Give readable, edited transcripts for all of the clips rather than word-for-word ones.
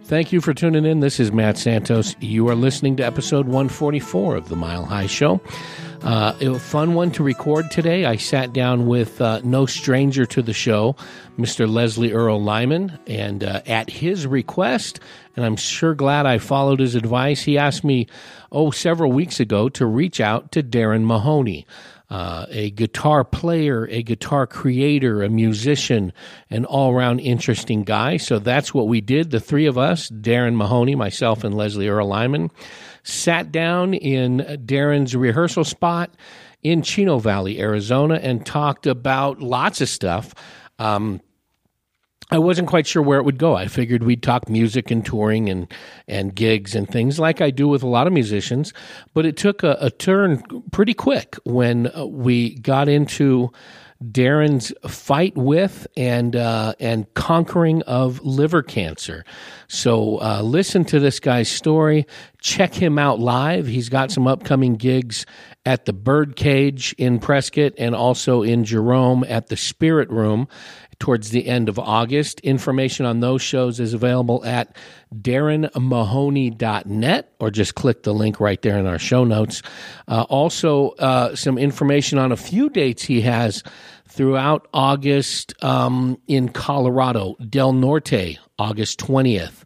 Thank you for tuning in. This is Matt Santos. You are listening to episode 144 of The Mile High Show. It was a fun one to record today. I sat down with no stranger to the show, Mr. Leslie Earl Lyman, and at his request, and I'm sure glad I followed his advice, he asked me, several weeks ago to reach out to Darren Mahoney, a guitar player, a guitar creator, a musician, an all-around interesting guy. So that's what we did. The three of us, Darren Mahoney, myself, and Leslie Earl Lyman, sat down in Darren's rehearsal spot in Chino Valley, Arizona, and talked about lots of stuff. I wasn't quite sure where it would go. I figured we'd talk music and touring and gigs and things like I do with a lot of musicians, but it took a turn pretty quick when we got into Darren's fight with and conquering of liver cancer. So listen to this guy's story. Check him out live. He's got some upcoming gigs at the Birdcage in Prescott and also in Jerome at the Spirit Room towards the end of August. Information on those shows is available at darrenmahoney.net, or just click the link right there in our show notes. Also, some information on a few dates he has throughout August in Colorado. Del Norte, August 20th.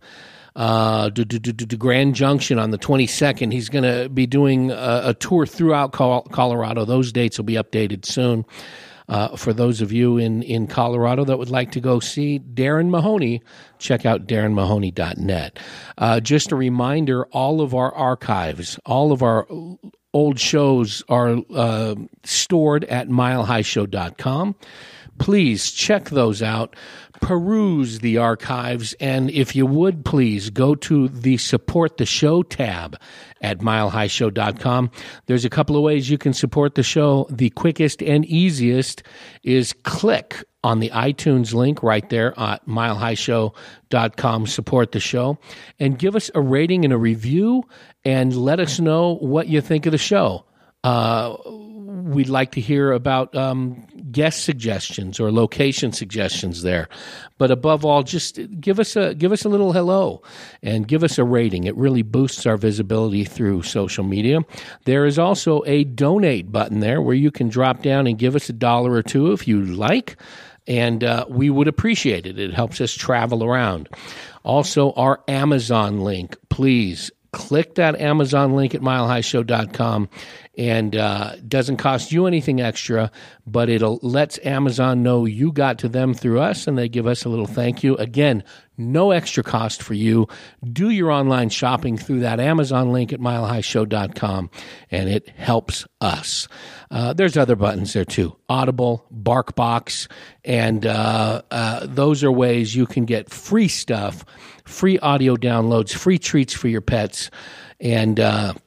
Grand Junction on the 22nd. He's going to be doing a tour throughout Colorado. Those dates will be updated soon. For those of you in Colorado that would like to go see Darren Mahoney, check out darrenmahoney.net. Just a reminder, all of our archives, all of our old shows are stored at milehighshow.com. Please check those out. Peruse the archives, and if you would, please go to the Support the Show tab at milehighshow.com. There's a couple of ways you can support the show. The quickest and easiest is click on the iTunes link right there at milehighshow.com, support the show, and give us a rating and a review, and let us know what you think of the show. We'd like to hear about guest suggestions or location suggestions there. But above all, just give us a little hello and give us a rating. It really boosts our visibility through social media. There is also a donate button there where you can drop down and give us $1 or $2 if you like, and we would appreciate it. It helps us travel around. Also, our Amazon link, please click that Amazon link at milehighshow.com, and doesn't cost you anything extra, but it lets Amazon know you got to them through us, and they give us a little thank you. Again, no extra cost for you. Do your online shopping through that Amazon link at milehighshow.com, and it helps us. There's other buttons there too. Audible, BarkBox, and those are ways you can get free stuff, free audio downloads, free treats for your pets, and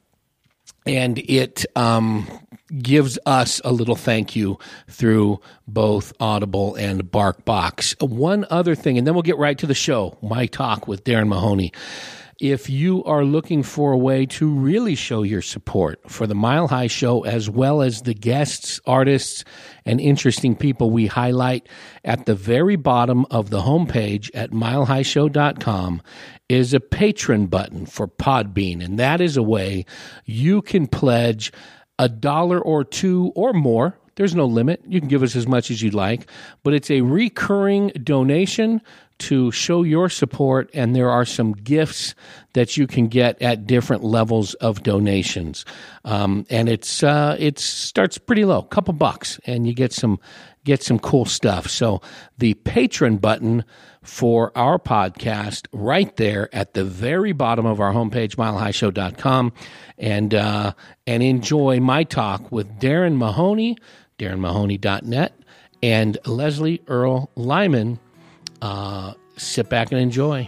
it gives us a little thank you through both Audible and BarkBox. One other thing, and then we'll get right to the show, my talk with Darren Mahoney. If you are looking for a way to really show your support for the Mile High Show, as well as the guests, artists, and interesting people we highlight, at the very bottom of the homepage at milehighshow.com is a patron button for Podbean, and that is a way you can pledge $1 or $2 or more. There's no limit. You can give us as much as you'd like, but it's a recurring donation to show your support, and there are some gifts that you can get at different levels of donations. And it starts pretty low, a couple bucks, and you get some cool stuff. So the patron button for our podcast right there at the very bottom of our homepage, milehighshow.com, and enjoy my talk with Darren Mahoney, darrenmahoney.net, and Leslie Earl Lyman. Sit back and enjoy.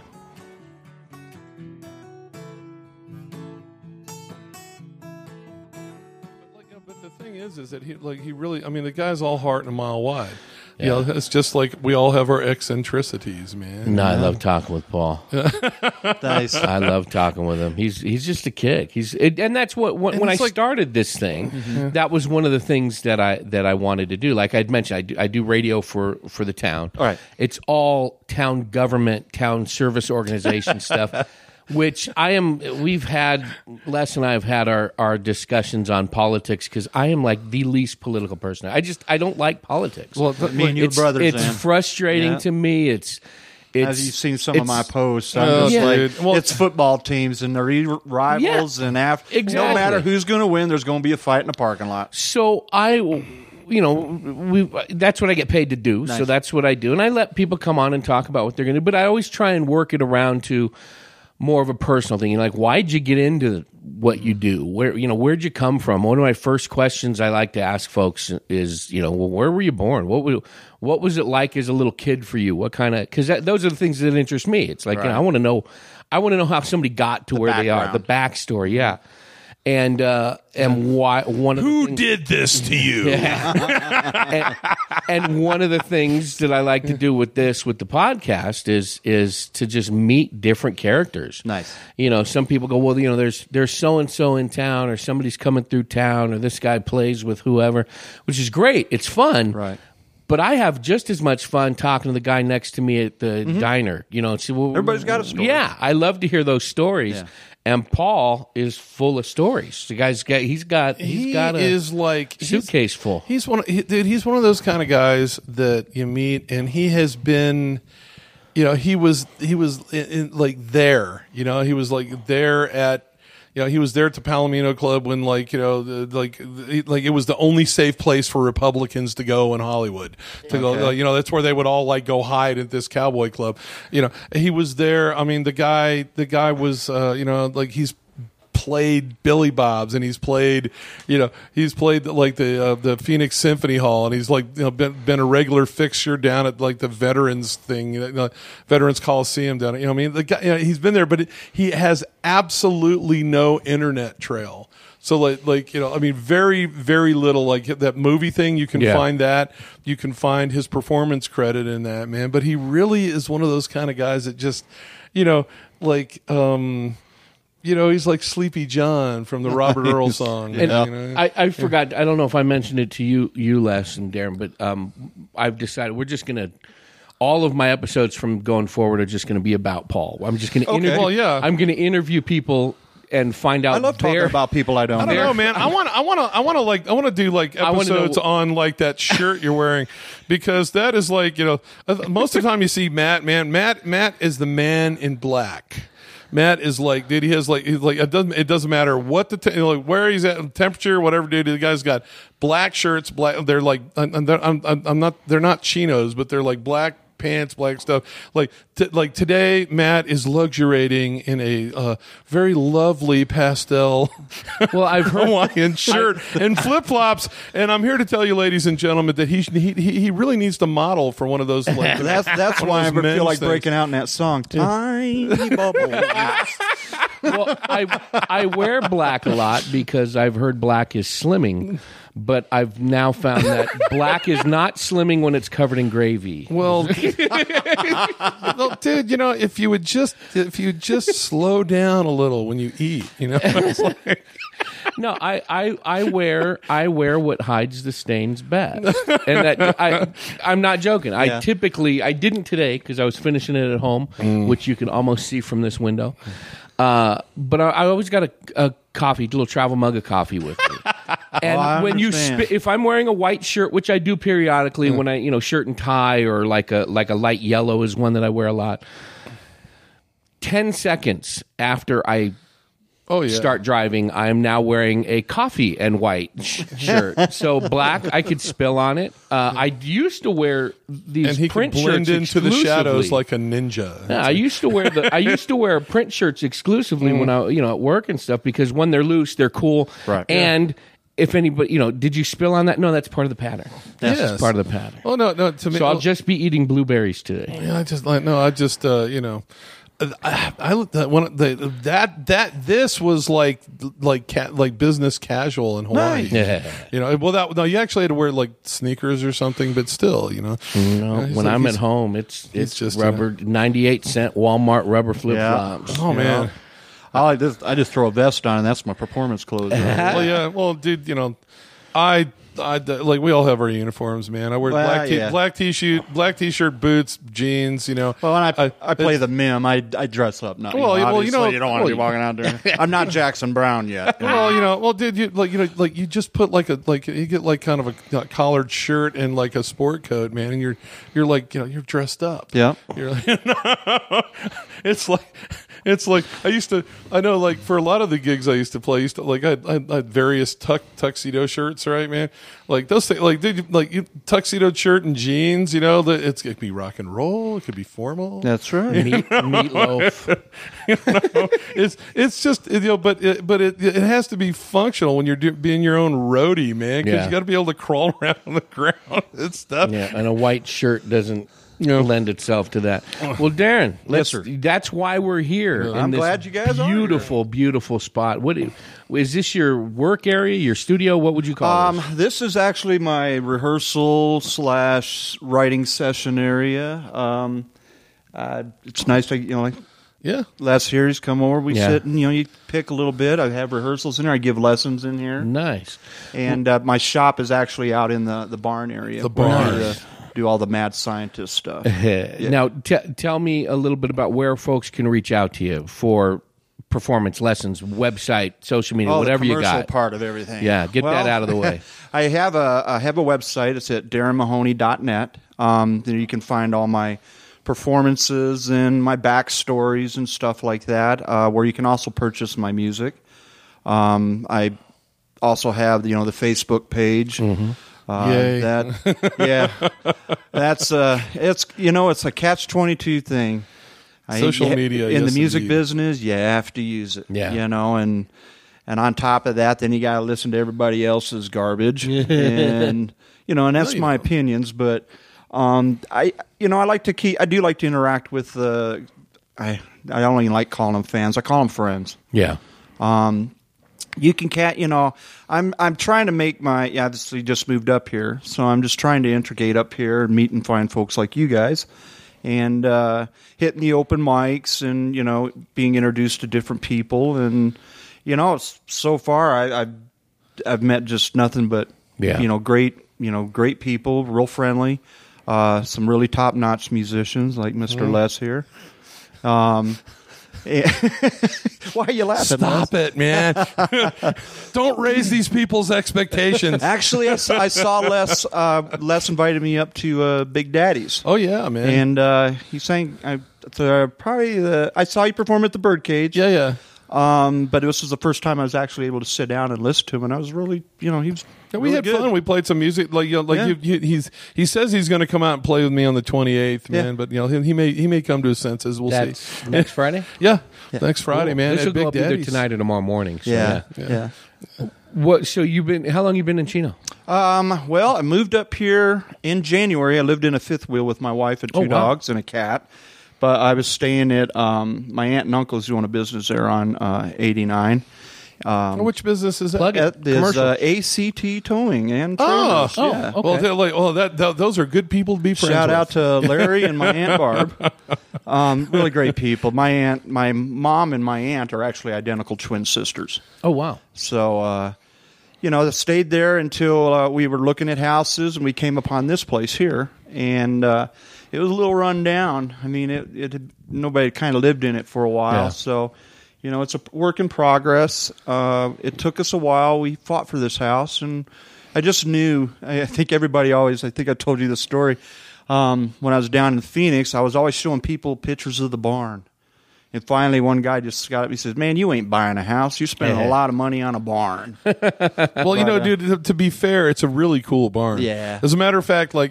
But the thing is that he really, I mean, the guy's all heart and a mile wide. You know, it's just like we all have our eccentricities, man. No, I love talking with Paul. Nice. I love talking with him. He's just a kick. And that's what when I started this thing, that was one of the things that I wanted to do. Like I'd mentioned, I do radio for the town. All right. It's all town government, town service organization stuff. Which we've had, Les and I have had our discussions on politics because I am like the least political person. I don't like politics. Well, me and your brothers. It's frustrating to me. It's as you've seen some of my posts, I'm just like, it's football teams and they're rivals, and exactly. No matter who's going to win, there's going to be a fight in the parking lot. So that's what I get paid to do. Nice. So that's what I do, and I let people come on and talk about what they're going to do. But I always try and work it around to more of a personal thing. You're like, why'd you get into what you do? Where'd you come from? One of my first questions I like to ask folks is, where were you born? What was it like as a little kid for you? What kind of, because those are the things that interest me. It's like, I want to know how somebody got to where they are, the backstory. Yeah. And why one of who did this to you? and one of the things that I like to do with the podcast is to just meet different characters. Nice. Some people go, well, there's so and so in town, or somebody's coming through town, or this guy plays with whoever, which is great. It's fun, right? But I have just as much fun talking to the guy next to me at the diner. Everybody's got a story. Yeah, I love to hear those stories. Yeah. And Paul is full of stories. The guy's got a suitcase full. He's one of those kind of guys that you meet, and he has been, he was like there. He was like there at. He was there at the Palomino Club when, it was the only safe place for Republicans to go in Hollywood. Go, that's where they would all go hide at this cowboy club. He was there. I mean, the guy was, he's played Billy Bob's, and he's played the Phoenix Symphony Hall, and he's been a regular fixture down at the Veterans thing, Veterans Coliseum down. The guy, he's been there, but he has absolutely no internet trail. So very, very little, that movie thing. You can find that. You can find his performance credit in that, man. But he really is one of those kind of guys that just, he's like Sleepy John from the Robert Earl song. And I forgot. I don't know if I mentioned it to you, Les and Darren, but I've decided we're just going to. All of my episodes from going forward are just going to be about Paul. I'm just going to interview. Well, yeah. I'm going to interview people and find out. I love talking about people I don't know, man. I want to do episodes on that shirt you're wearing, because that is most of the time you see Matt. Man, Matt is the man in black. Matt is dude. He has it doesn't matter what where he's at, temperature, whatever. Dude, the guy's got black shirts. They're they're not chinos, but they're black pants, black stuff. Today, Matt is luxuriating in a very lovely pastel I've heard Hawaiian shirt and flip flops. And I'm here to tell you, ladies and gentlemen, that he really needs to model for one of those. That's why I feel like breaking out in that song. Tiny bubble. Well, I wear black a lot because I've heard black is slimming. But I've now found that black is not slimming when it's covered in gravy. Well, dude, if you just slow down a little when you eat, it's No, I wear what hides the stains best, and I'm not joking. I didn't today because I was finishing it at home, which you can almost see from this window. But I always got a coffee, a little travel mug of coffee with me. And when you if I'm wearing a white shirt, which I do periodically, when I shirt and tie, or like a light yellow is one that I wear a lot. 10 seconds after I start driving, I am now wearing a coffee and white shirt. So black, I could spill on it. I used to wear these and he print could blend shirts into the shadows like a ninja. Yeah, I used to wear print shirts exclusively when I at work and stuff, because when they're loose, they're cool. Right. And if anybody, did you spill on that? No, that's part of the pattern. That's part of the pattern. Oh no, to me. So I'll just be eating blueberries today. Yeah, This was like business casual in Hawaii. Nice. Yeah. You actually had to wear like sneakers or something, but still, when I'm at home, it's just rubber 98-cent Walmart rubber flip flops. Oh man. I just throw a vest on, and that's my performance clothes. Well, yeah. Well, dude, I like we all have our uniforms, man. I wear black t-shirt, boots, jeans. Well, when I play the mime, I dress up. Not you don't want to be walking out there. I'm not Jackson Brown yet. Dude, you just put you get like kind of a collared shirt and like a sport coat, man, and you're you're dressed up. Yeah, you're like, it's like I know like for a lot of the gigs I used to play, I had various tuxedo shirts, right, man. Like those things, tuxedo shirt and jeans. It could be rock and roll. It could be formal. That's right. Meatloaf. It's just but it has to be functional when you're being your own roadie, man. Because you got to be able to crawl around on the ground and stuff. Yeah, and a white shirt doesn't lend itself to that. Well, Darren, yes, sir. That's why we're here. I'm glad you guys are beautiful, beautiful spot. Is this your work area, your studio? What would you call this? This is actually my rehearsal / writing session area. It's nice to last series come over. We sit and you pick a little bit. I have rehearsals in there. I give lessons in here. Nice. And my shop is actually out in the barn area. The barn. Do all the mad scientist stuff. Now, tell me a little bit about where folks can reach out to you for performance lessons, website, social media, whatever you got. The commercial part of everything. Yeah, get that out of the way. I have a website. It's at darrenmahoney.net. There you can find all my performances and my backstories and stuff like that, where you can also purchase my music. I also have the Facebook page. Mm-hmm. That's it's a catch-22 thing. Social media in the music business, you have to use it. Yeah. And on top of that, then you got to listen to everybody else's garbage, and that's my opinions. But I like to keep. I do like to interact with I don't even like calling them fans. I call them friends. Yeah. You can I'm trying to make obviously just moved up here, so I'm just trying to integrate up here and meet and find folks like you guys, and hitting the open mics and being introduced to different people, and so far I've met just nothing but great people, real friendly, some really top notch musicians like Mr. Les here. Why are you laughing? Stop it, man. Don't raise these people's expectations. Actually, I saw Les invited me up to Big Daddy's. Oh, yeah, man. And he sang, I saw you perform at the Birdcage. Yeah. But this was the first time I was actually able to sit down and listen to him, and I was really, he was we had good. fun. We played some music. He says he's going to come out and play with me on the 28th, man. But he may come to his senses. We'll see. Next Friday. Yeah, next Friday, man. This will go up either tonight or tomorrow morning. So Yeah. What? So how long you been in Chino? Well, I moved up here in January. I lived in a fifth wheel with my wife and two dogs and a cat. But I was staying at my aunt and uncle's doing a business there on 89. Which business is that? Plug it. There's ACT Towing and Trailers. Yeah. Okay. Well, those are good people to be friends with. Shout out to Larry and my Aunt Barb. Really great people. My mom and my aunt are actually identical twin sisters. Oh, wow. So, I stayed there until we were looking at houses, and we came upon this place here. And it was a little run down. I mean, nobody kind of lived in it for a while. Yeah. So, it's a work in progress. It took us a while. We fought for this house, and I just knew. I think I told you the story. When I was down in Phoenix, I was always showing people pictures of the barn. And finally, one guy just got up. He says, "Man, you ain't buying a house. You're spending a lot of money on a barn." Well, dude. To be fair, it's a really cool barn. Yeah. As a matter of fact, I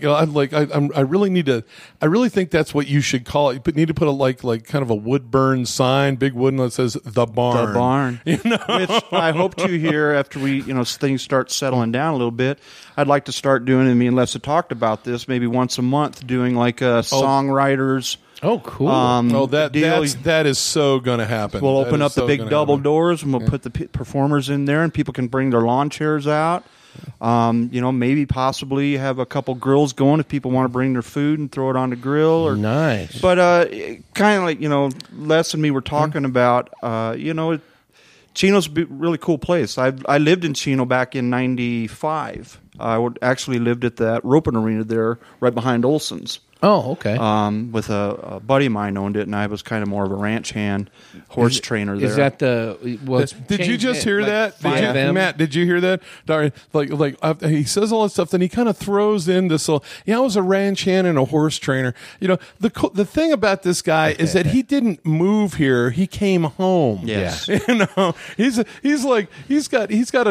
really think that's what you should call it. You need to put a kind of a wood burn sign, big wooden that says "the barn." The barn. Which I hope to hear after we, things start settling down a little bit. I'd like to start doing. Me and Lessa talked about this maybe once a month, doing like a songwriters Oh, cool. That is so going to happen. We'll open up the big double doors, and we'll put the performers in there, and people can bring their lawn chairs out. Maybe possibly have a couple grills going if people want to bring their food and throw it on the grill. Or, nice. But kind of like, Les and me were talking about, Chino's a really cool place. I lived in Chino back in 95. I actually lived at that roping arena there right behind Olson's. Oh, okay. With a buddy of mine owned it, and I was kind of more of a ranch hand horse trainer there. Is that the? Well, did you just hear that, Matt? Did you hear that? He says all that stuff, then he kind of throws in this. I was a ranch hand and a horse trainer. The thing about this guy is that he didn't move here; he came home. Yes. You've got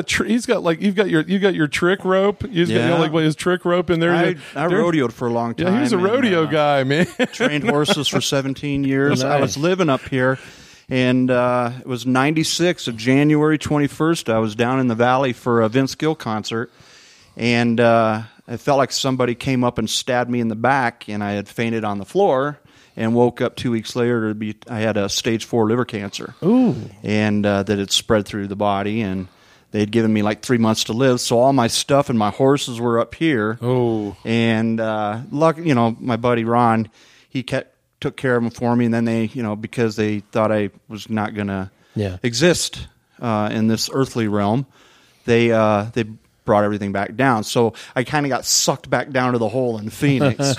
your trick rope. He's got his trick rope in there. I rodeoed for a long time. Yeah, he was a rodeo guy, man. Trained horses for 17 years. Nice. I was living up here, and it was 96 of January 21st. I was down in the valley for a Vince Gill concert, and it felt like somebody came up and stabbed me in the back, and I had fainted on the floor and woke up 2 weeks later I had a stage 4 liver cancer. Ooh. And that had spread through the body, and they'd given me like 3 months to live, so all my stuff and my horses were up here. Oh. And my buddy Ron, he took care of them for me, and then they, because they thought I was not going to exist in this earthly realm, they brought everything back down. So I kind of got sucked back down to the hole in Phoenix.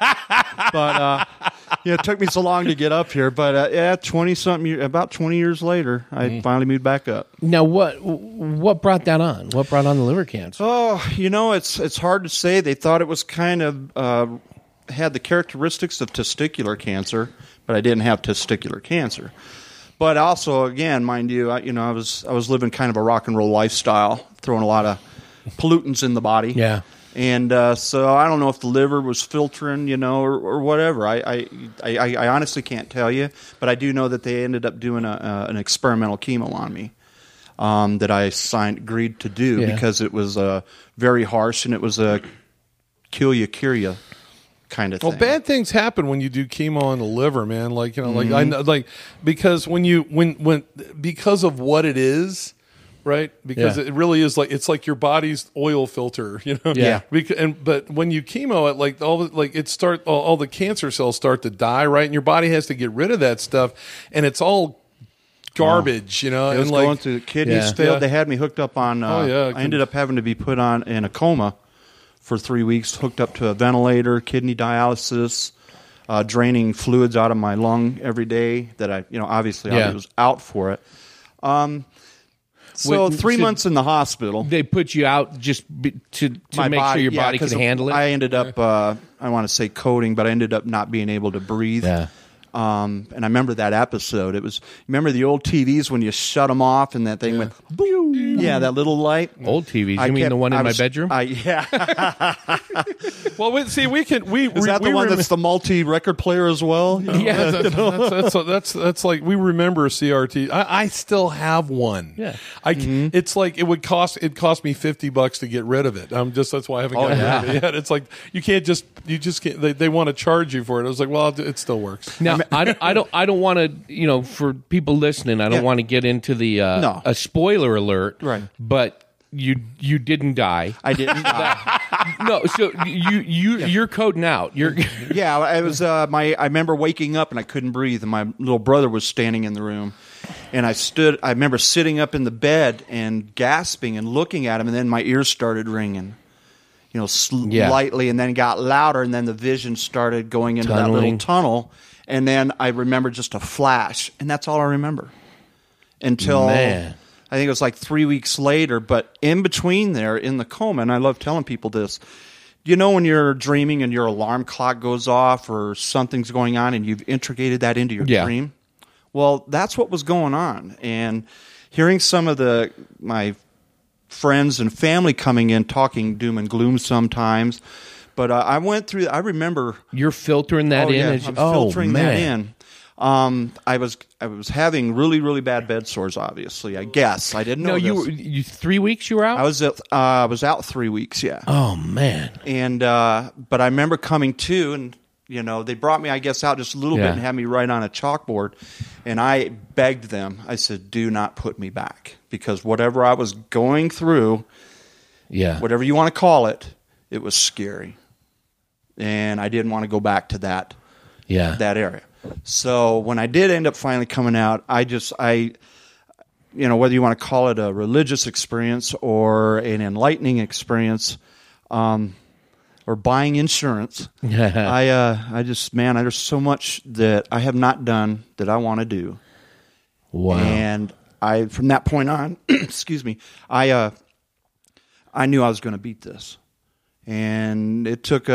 But it took me so long to get up here. But about 20 years later, I finally moved back up. Now, what brought that on? What brought on the liver cancer? Oh, it's hard to say. They thought it was kind of had the characteristics of testicular cancer, but I didn't have testicular cancer. But also, again, mind you, I was living kind of a rock and roll lifestyle, throwing a lot of pollutants in the body. Yeah. And so I don't know if the liver was filtering, or whatever. I honestly can't tell you, but I do know that they ended up doing an experimental chemo on me that I agreed to do because it was very harsh, and it was a kill you, cure you kind of thing. Well, bad things happen when you do chemo on the liver, man. Because because of what it is. Right, because it really is it's like your body's oil filter, Yeah. But when you chemo it, all the cancer cells start to die, right, and your body has to get rid of that stuff, and it's all garbage, It was going through kidneys failed. They had me hooked up on. I ended up having to be put in a coma for 3 weeks, hooked up to a ventilator, kidney dialysis, draining fluids out of my lung every day. That I was out for it. So 3 months in the hospital. They put you out just to make sure your body could handle it? I ended up, I want to say coding, but I ended up not being able to breathe. Yeah. And I remember that episode. Remember the old TVs when you shut them off and that thing went, boom. Yeah, that little light. Old TVs. You mean the one in my bedroom? Yeah. Well, see, is that the one that's the multi-record player as well? Yeah, that's like, we remember CRT. I still have one. Yeah. It's like it cost me $50 to get rid of it. That's why I haven't gotten rid of it yet. It's like you just can't. They want to charge you for it. I was like, well, it still works. Now, I don't want to, for people listening, I don't want to get into the a spoiler alert. Right. But you didn't die. I didn't die. No, so you're coding out. Yeah, I was I remember waking up and I couldn't breathe, and my little brother was standing in the room. And I remember sitting up in the bed and gasping and looking at him, and then my ears started ringing. Slightly, and then got louder, and then the vision started going into that little tunnel. And then I remember just a flash, and that's all I remember. Until I think it was like 3 weeks later, but in between there, in the coma, and I love telling people this, when you're dreaming and your alarm clock goes off or something's going on and you've integrated that into your dream? Well, that's what was going on. And hearing some of my friends and family coming in talking doom and gloom sometimes, but I went through. I remember you're filtering that in. Yeah, I'm filtering that in. I was having really, really bad bed sores. Obviously, I guess I didn't know. No, you 3 weeks you were out. I was out 3 weeks. Yeah. Oh man. And but I remember coming to, and You know, they brought me, I guess, out just a little bit and had me write on a chalkboard. And I begged them. I said, do not put me back. Because whatever I was going through, whatever you want to call it, it was scary. And I didn't want to go back to that area. So when I did end up finally coming out, you know, whether you want to call it a religious experience or an enlightening experience, or buying insurance, I just, man, there's so much that I have not done that I want to do. Wow. And from that point on, excuse me, I knew I was going to beat this. And it took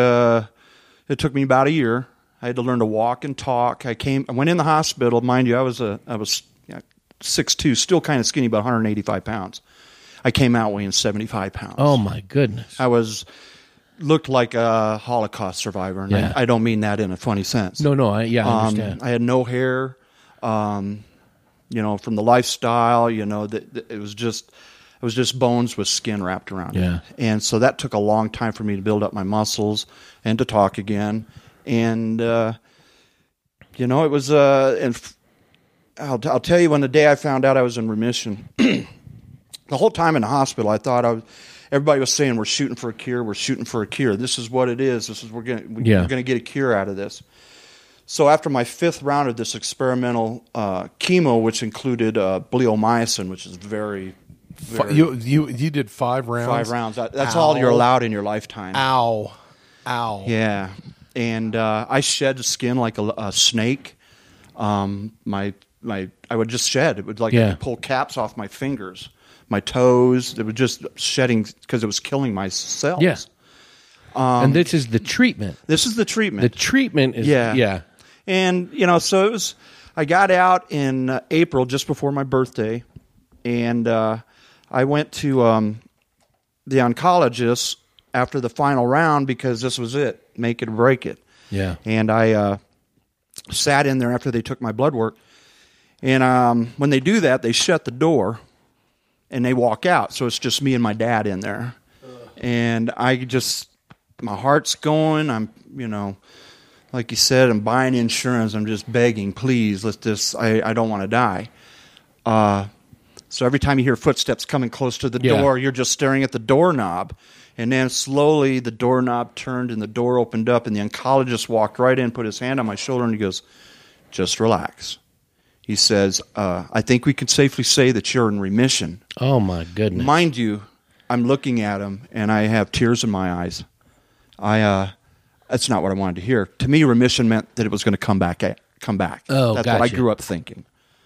me about a year. I had to learn to walk and talk. I went in the hospital, mind you, I was 6'2", still kind of skinny, about 185 pounds. I came out weighing 75 pounds. Oh my goodness. I looked like a Holocaust survivor, and I don't mean that in a funny sense. No, I understand. I had no hair, you know, from the lifestyle, you know, it was just bones with skin wrapped around it. And so that took a long time for me to build up my muscles and to talk again. And, you know, it was, and I'll tell you, when the day I found out I was in remission, the whole time in the hospital, I thought everybody was saying, we're shooting for a cure. We're shooting for a cure. This is what it is. We're going to get a cure out of this. So after my 5th round of this experimental chemo, which included bleomycin, which is very you did 5 rounds? 5 rounds. That's all you're allowed in your lifetime. Ow. Yeah. And I shed the skin like a snake. I would just shed. It would I could pull caps off my fingers. My toes, they were just shedding because it was killing my cells. Yeah. And this is the treatment. This is the treatment. The treatment is, And, you know, so it was, I got out in April, just before my birthday, and I went to the oncologist after the final round because this was it, make it or break it. Yeah. And I sat in there after they took my blood work, and when they do that, they shut the door. And they walk out, so it's just me and my dad in there. And my heart's going. I'm, you know, like you said, I'm buying insurance. I'm just begging, please, I don't want to die. So every time you hear footsteps coming close to the door, you're just staring at the doorknob. And then slowly the doorknob turned and the door opened up, and the oncologist walked right in, put his hand on my shoulder, and he goes, just relax. He says, I think we can safely say that you're in remission. Oh, my goodness. Mind you, I'm looking at him, and I have tears in my eyes. That's not what I wanted to hear. To me, remission meant that it was going to come back. Oh, That's what I grew up thinking.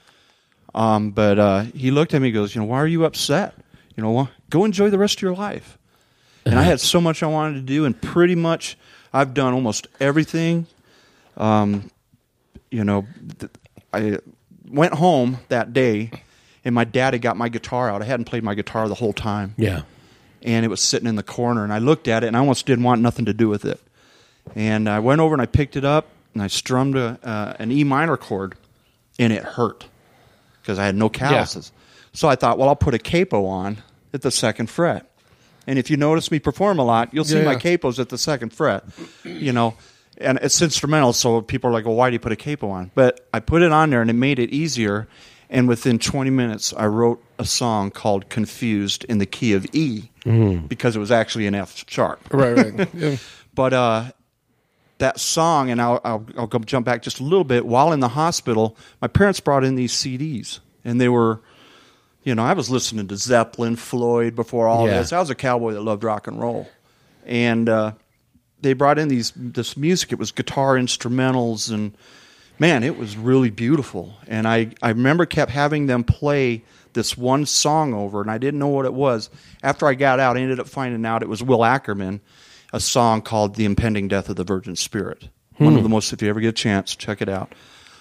But he looked at me and goes, you know, why are you upset? You know, go enjoy the rest of your life. And I had so much I wanted to do, and pretty much I've done almost everything. You know, I went home that day, and my dad had got my guitar out. I hadn't played my guitar the whole time. Yeah. And it was sitting in the corner, and I looked at it, and I almost didn't want nothing to do with it. And I went over, and I picked it up, and I strummed an E minor chord, and it hurt because I had no calluses. Yeah. So I thought, well, I'll put a capo on at the 2nd fret. And if you notice me perform a lot, you'll see my capos at the 2nd fret, you know. And it's instrumental, so people are like, well, why do you put a capo on? But I put it on there, and it made it easier. And within 20 minutes, I wrote a song called Confused in the key of E because it was actually an F sharp. Right. Yeah. But that song, and I'll go jump back just a little bit. While in the hospital, my parents brought in these CDs, and they were, you know, I was listening to Zeppelin, Floyd before all this. I was a cowboy that loved rock and roll. And they brought in this music. It was guitar instrumentals, and man, it was really beautiful. And I remember kept having them play this one song over, and I didn't know what it was. After I got out, I ended up finding out it was Will Ackerman, a song called The Impending Death of the Virgin Spirit. One of the most, if you ever get a chance, check it out.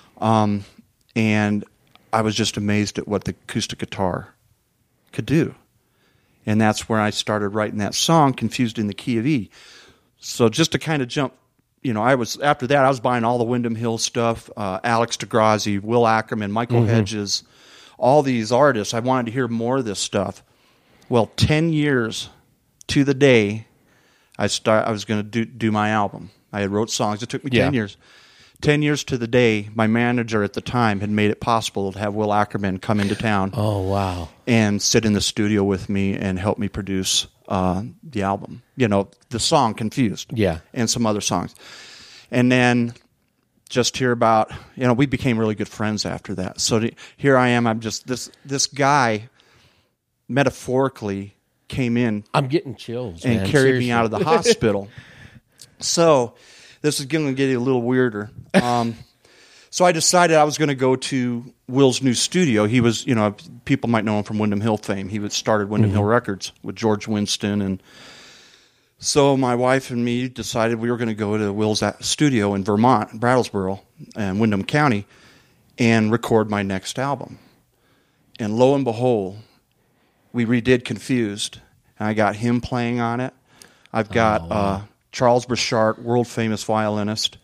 And I was just amazed at what the acoustic guitar could do. And that's where I started writing that song, Confused in the Key of E. So just to kind of jump, you know, after that, I was buying all the Windham Hill stuff, Alex DeGrazi, Will Ackerman, Michael Hedges, all these artists. I wanted to hear more of this stuff. Well, 10 years to the day, I was going to do my album. I had wrote songs. It took me 10 years. 10 years to the day, my manager at the time had made it possible to have Will Ackerman come into town. Oh, wow. And sit in the studio with me and help me produce the album. The song Confused. Yeah. And some other songs. And then just hear about, we became really good friends after that. So here I am. I'm just, this guy metaphorically came in. I'm getting chills, and man. carried Seriously. me out of the hospital. So this is going to get a little weirder. So I decided I was going to go to Will's new studio. He was, people might know him from Windham Hill fame. He started Windham Hill Records with George Winston. And so my wife and me decided we were going to go to Will's studio in Vermont, Brattlesboro, and Windham County, and record my next album. And lo and behold, we redid Confused, and I got him playing on it. I've got Charles Burchard, world-famous violinist.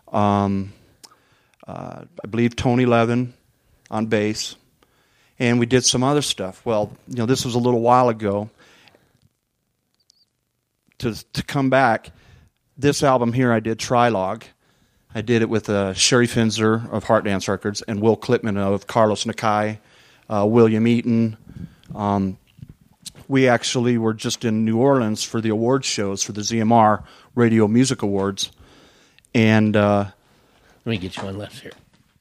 I believe Tony Levin on bass. And we did some other stuff. Well, this was a little while ago. To come back, this album here I did Trilogue. I did it with Sherry Finzer of Heart Dance Records and Will Klipman of Carlos Nakai, William Eaton. We actually were just in New Orleans for the award shows for the ZMR Radio Music Awards. And let me get you one left here.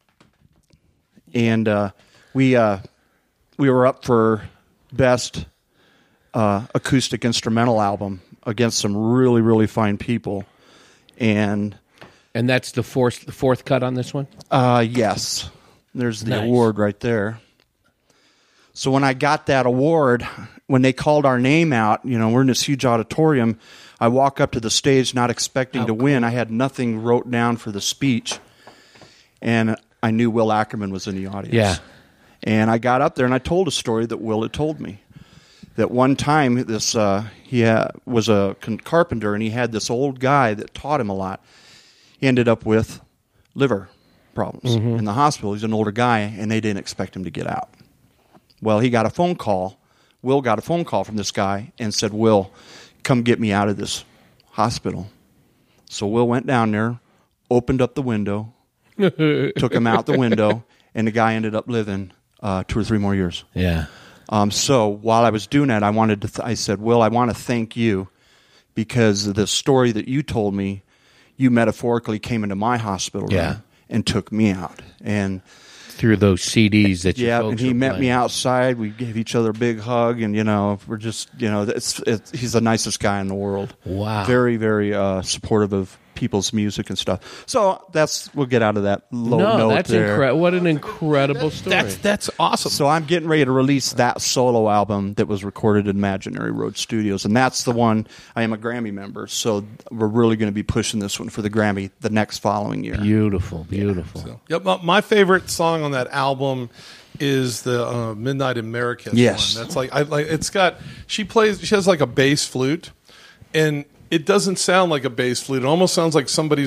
And we were up for best acoustic instrumental album against some really, really fine people. And that's the fourth cut on this one? Yes. There's the award right there. So when I got that award, when they called our name out, we're in this huge auditorium. I walk up to the stage not expecting to win. I had nothing wrote down for the speech. And I knew Will Ackerman was in the audience. Yeah. And I got up there and I told a story that Will had told me. That one time, he was a carpenter and he had this old guy that taught him a lot. He ended up with liver problems in the hospital. He's an older guy and they didn't expect him to get out. Well, he got a phone call. Will got a phone call from this guy and said, Will, come get me out of this hospital. So Will went down there, opened up the window, took him out the window, and the guy ended up living 2 or 3 more years. Yeah. So while I was doing that, I said, Will, I want to thank you because the story that you told me, you metaphorically came into my hospital room and took me out. And through those CDs that you folks and he met me outside. We gave each other a big hug, and we're just he's the nicest guy in the world. Wow, very, very supportive of people's music and stuff. So we'll get out of that low note that's there. incredible. What an incredible story. That's awesome. So I'm getting ready to release that solo album that was recorded at Imaginary Road Studios, and that's the one. I am a Grammy member, so we're really going to be pushing this one for the Grammy the next following year. Beautiful. My favorite song on that album is the Midnight in Marrakesh yes. one. That's it's got she has like a bass flute, and it doesn't sound like a bass flute. It almost sounds like somebody's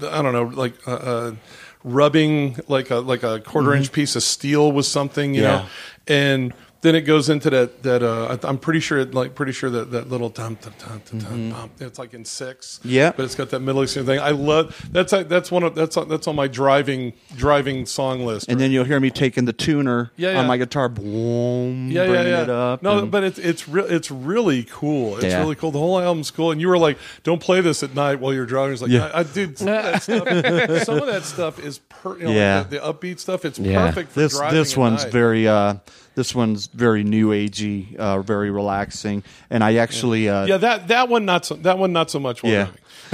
rubbing like a quarter-inch piece of steel with something, you know. And then it goes into that I'm pretty sure that little dum dum dum dum dum. It's like in 6. Yeah. But it's got that middle thing. I love that's on my driving song list. And then you'll hear me taking the tuner on my guitar, bringing it up. No, but it's really cool. It's really cool. The whole album's cool. And you were like, don't play this at night while you're driving. It's like, I dude, some of that stuff is like the upbeat stuff. It's perfect for driving. This one's night. very. This one's very new agey, very relaxing, and I actually that one not so much. And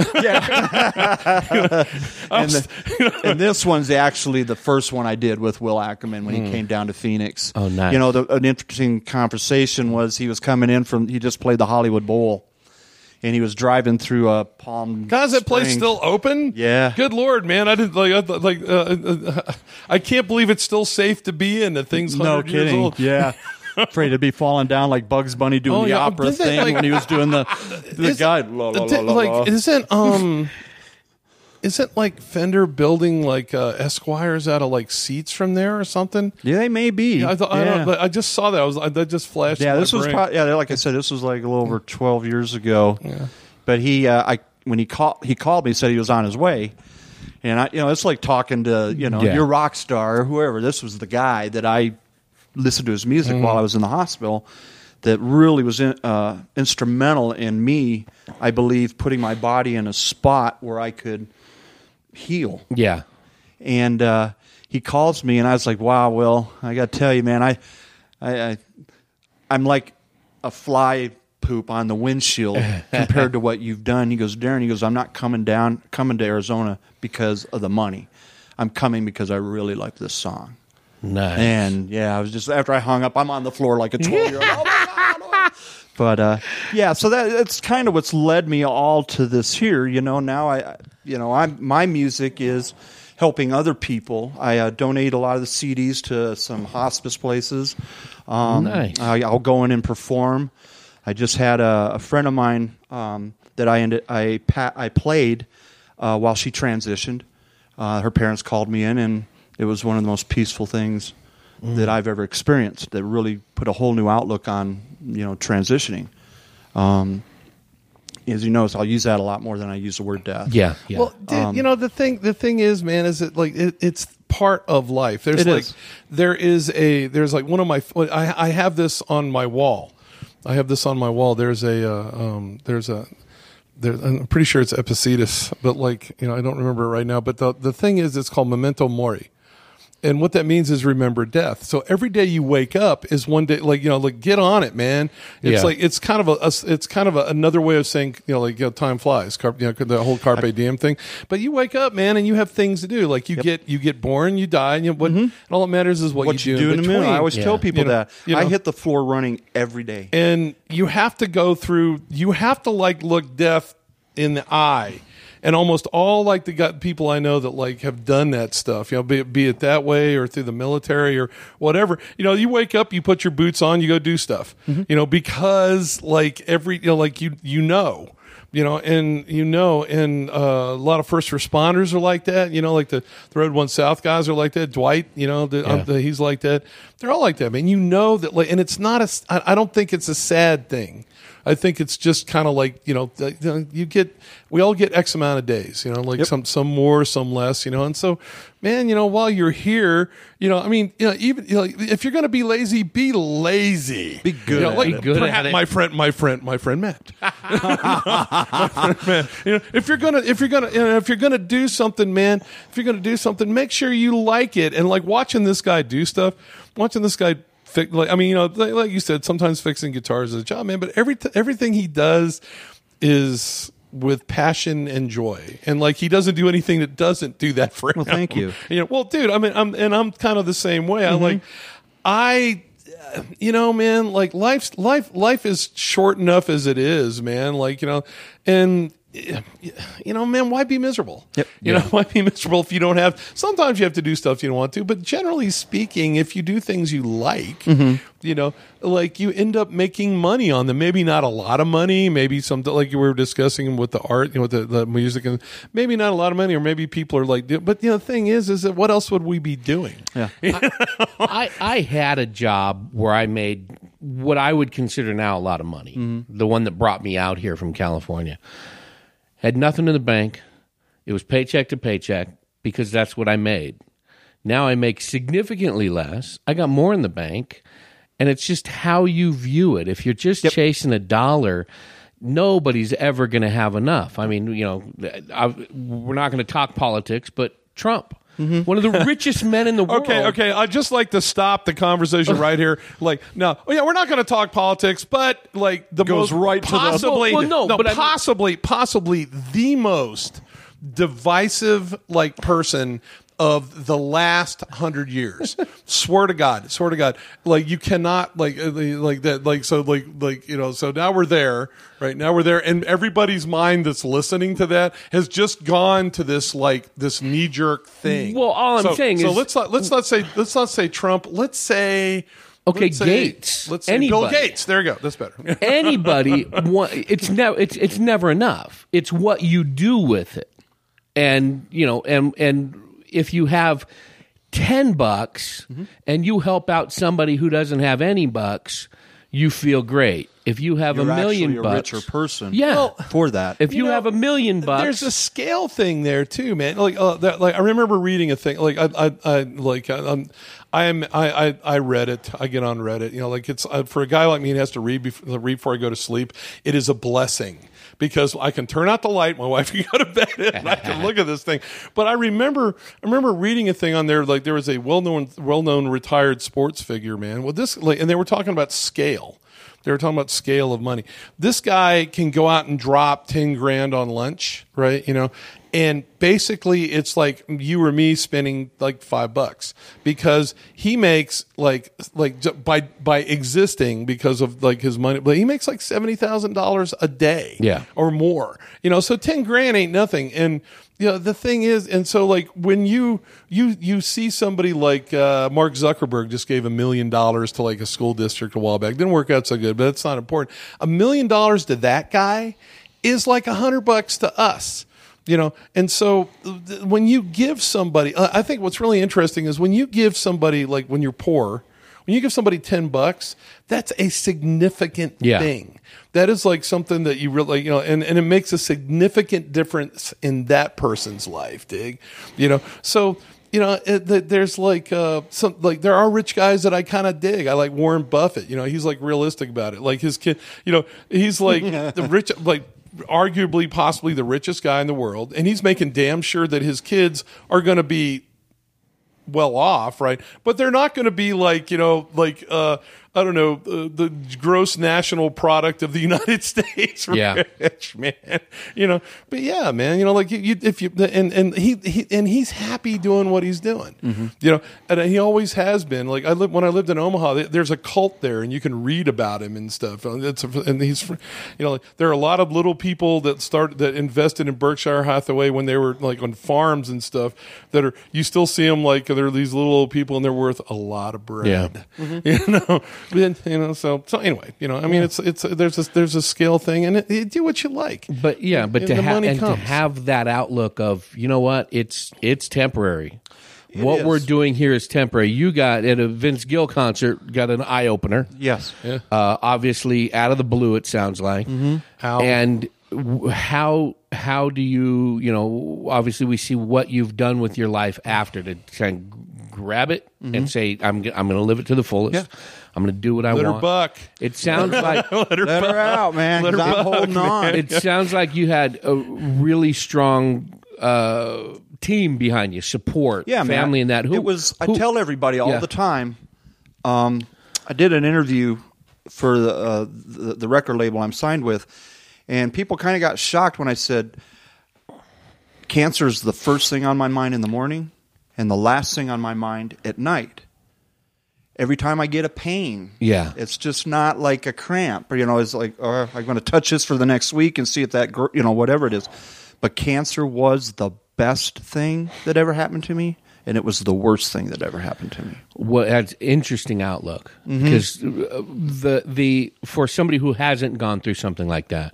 this one's actually the first one I did with Will Ackerman when he came down to Phoenix. Oh, nice. An interesting conversation was he was coming in he just played the Hollywood Bowl. And he was driving through Palm Guys, that place Springs. still open? Yeah. Good Lord, man! I didn't I can't believe it's still safe to be in. The thing's 100 years old. Yeah. Afraid to be falling down like Bugs Bunny doing the opera thing when he was doing the guy. Isn't like Fender building like Esquires out of like seats from there or something? Yeah, they may be. Yeah, I just saw that. That just flashed. Yeah, in this my was brain. like I said, this was like a little over 12 years ago. Yeah. But he, he called me, said he was on his way. And it's like talking to, your rock star or whoever. This was the guy that I listened to his music while I was in the hospital that really was instrumental in me, I believe, putting my body in a spot where I could heal. Yeah. And he calls me, and I was like, wow, Will, I got to tell you, man, I'm like a fly poop on the windshield compared to what you've done. He goes, Darren, I'm not coming to Arizona because of the money. I'm coming because I really like this song. Nice. And I was just, after I hung up, I'm on the floor like a 12-year-old. Oh my God. But so that's kind of what's led me all to this here. Now my music is helping other people. I donate a lot of the CDs to some hospice places. Nice. I'll go in and perform. I just had a friend of mine that I played while she transitioned. Her parents called me in, and it was one of the most peaceful things that I've ever experienced. That really put a whole new outlook on transitioning. As you notice, I'll use that a lot more than I use the word death. Yeah. Well, dude, the thing is, man, is that like it's part of life. There's there's like one of my I have this on my wall. There's I'm pretty sure it's Epictetus, but I don't remember it right now. But the thing is, it's called Memento Mori. And what that means is remember death. So every day you wake up is one day, get on it, man. It's it's kind of another way of saying, time flies, the whole carpe diem thing. But you wake up, man, and you have things to do. Like you get born, you die, and and all that matters is what you do in between. I always tell people that I hit the floor running every day. And you have to go through, look death in the eye. And almost all the people I know that have done that stuff, be it that way or through the military or whatever. You wake up, you put your boots on, you go do stuff. Because and a lot of first responders are like that. The Road One South guys are like that. Dwight, he's like that. They're all like that, man. That and it's not I don't think it's a sad thing. I think it's just kind of we all get X amount of days, some more, some less, and so, man, while you're here, even if you're going to be lazy, be lazy. Be good. Be good at it. My friend Matt. My friend Matt. If you're gonna do something, man, make sure you like it. And watching this guy do stuff, like you said, sometimes fixing guitars is a job, man. But everything he does is with passion and joy, and he doesn't do anything that doesn't do that for him. Well, thank you. Dude. I'm kind of the same way. Man, life is short enough as it is, man. And. Man, why be miserable? Yep. Why be miserable if you don't have? Sometimes you have to do stuff you don't want to, but generally speaking, if you do things you like, you end up making money on them. Maybe not a lot of money. Maybe something like you were discussing with the art, with the music, and maybe not a lot of money, or maybe people are but the thing is that what else would we be doing? Yeah. I had a job where I made what I would consider now a lot of money. The one that brought me out here from California. Had nothing in the bank. It was paycheck to paycheck because that's what I made. Now I make significantly less. I got more in the bank, and it's just how you view it. If you're just chasing a dollar, nobody's ever going to have enough. I mean, we're not going to talk politics, but Trump. One of the richest men in the world. Okay. I'd just like to stop the conversation right here. We're not going to talk politics, but goes right to the possibly the most divisive person of the last 100 years. Swear to God. You cannot so now we're there, right? Now we're there, and everybody's mind that's listening to that has just gone to this this knee-jerk thing. Well, all I'm saying is let's not say Trump, let's say Gates. Let's say anybody. Bill Gates. There you go. That's better. Anybody it's never enough. It's what you do with it. And and if you have $10 and you help out somebody who doesn't have any bucks, you feel great. If you have You're $1 million actually a richer person. Yeah. Well, for that. If you have $1 million, there's a scale thing there too, man. Like I remember reading a thing. Like I read it. I get on Reddit. You know, like it's for a guy like me who has to read before I go to sleep. It is a blessing because I can turn out the light. My wife can go to bed and I can look at this thing. But I remember reading a thing on there. Like there was a well-known retired sports figure, man. Well, and they were talking about scale. They were talking about scale of money. This guy can go out and drop 10 grand on lunch, right? You know, and basically it's like you or me spending like $5 because he makes like by existing because of like his money, but he makes like $70,000 a day, or more. You know, so 10 grand ain't nothing. And you know, the thing is, and so like when you see somebody like Mark Zuckerberg just gave $1 million to like a school district a while back. Didn't work out so good, but it's not important. $1 million to that guy is like $100 to us. You know, and so when you give somebody, I think what's really interesting is when you give somebody, like when you're poor, when you give somebody $10, that's a significant thing. That is like something that you really, you know, and it makes a significant difference in that person's life, dig? You know, so, you know, there's like there are rich guys that I kind of dig. I like Warren Buffett. You know, he's like realistic about it. Like his kid, you know, he's like the rich, like arguably possibly the richest guy in the world, and he's making damn sure that his kids are going to be well off, right? But they're not going to be like, you know, like I don't know, the gross national product of the United States, rich, man. You know, but yeah, man, you know, like and he's happy doing what he's doing. Mm-hmm. You know, and he always has been. Like when I lived in Omaha, there's a cult there, and you can read about him and stuff. And he's, you know, like, there are a lot of little people that invested in Berkshire Hathaway when they were like on farms and stuff. That are, you still see them, like they're these little old people, and they're worth a lot of bread. Yeah. Mm-hmm. You know. You know, so anyway, you know, I mean, it's there's a scale thing, and you do what you like. But yeah, but to have that outlook of, you know what, it's temporary. What we're doing here is temporary. You got at a Vince Gill concert, got an eye opener. Yes, obviously out of the blue, it sounds like. Mm-hmm. And how do you, you know, obviously we see what you've done with your life after to try and grab it and say, I'm going to live it to the fullest. Yeah. I'm going to do what I want. Let her buck. It sounds like let her out, man. Let her I'm holding on. It sounds like you had a really strong team behind you, support, family, and that. I tell everybody all the time. I did an interview for the record label I'm signed with, and people kind of got shocked when I said, cancer is the first thing on my mind in the morning and the last thing on my mind at night. Every time I get a pain, it's just not like a cramp. Or, you know, it's like, I'm going to touch this for the next week and see if that, you know, whatever it is. But cancer was the best thing that ever happened to me, and it was the worst thing that ever happened to me. Well, that's interesting outlook, because the for somebody who hasn't gone through something like that,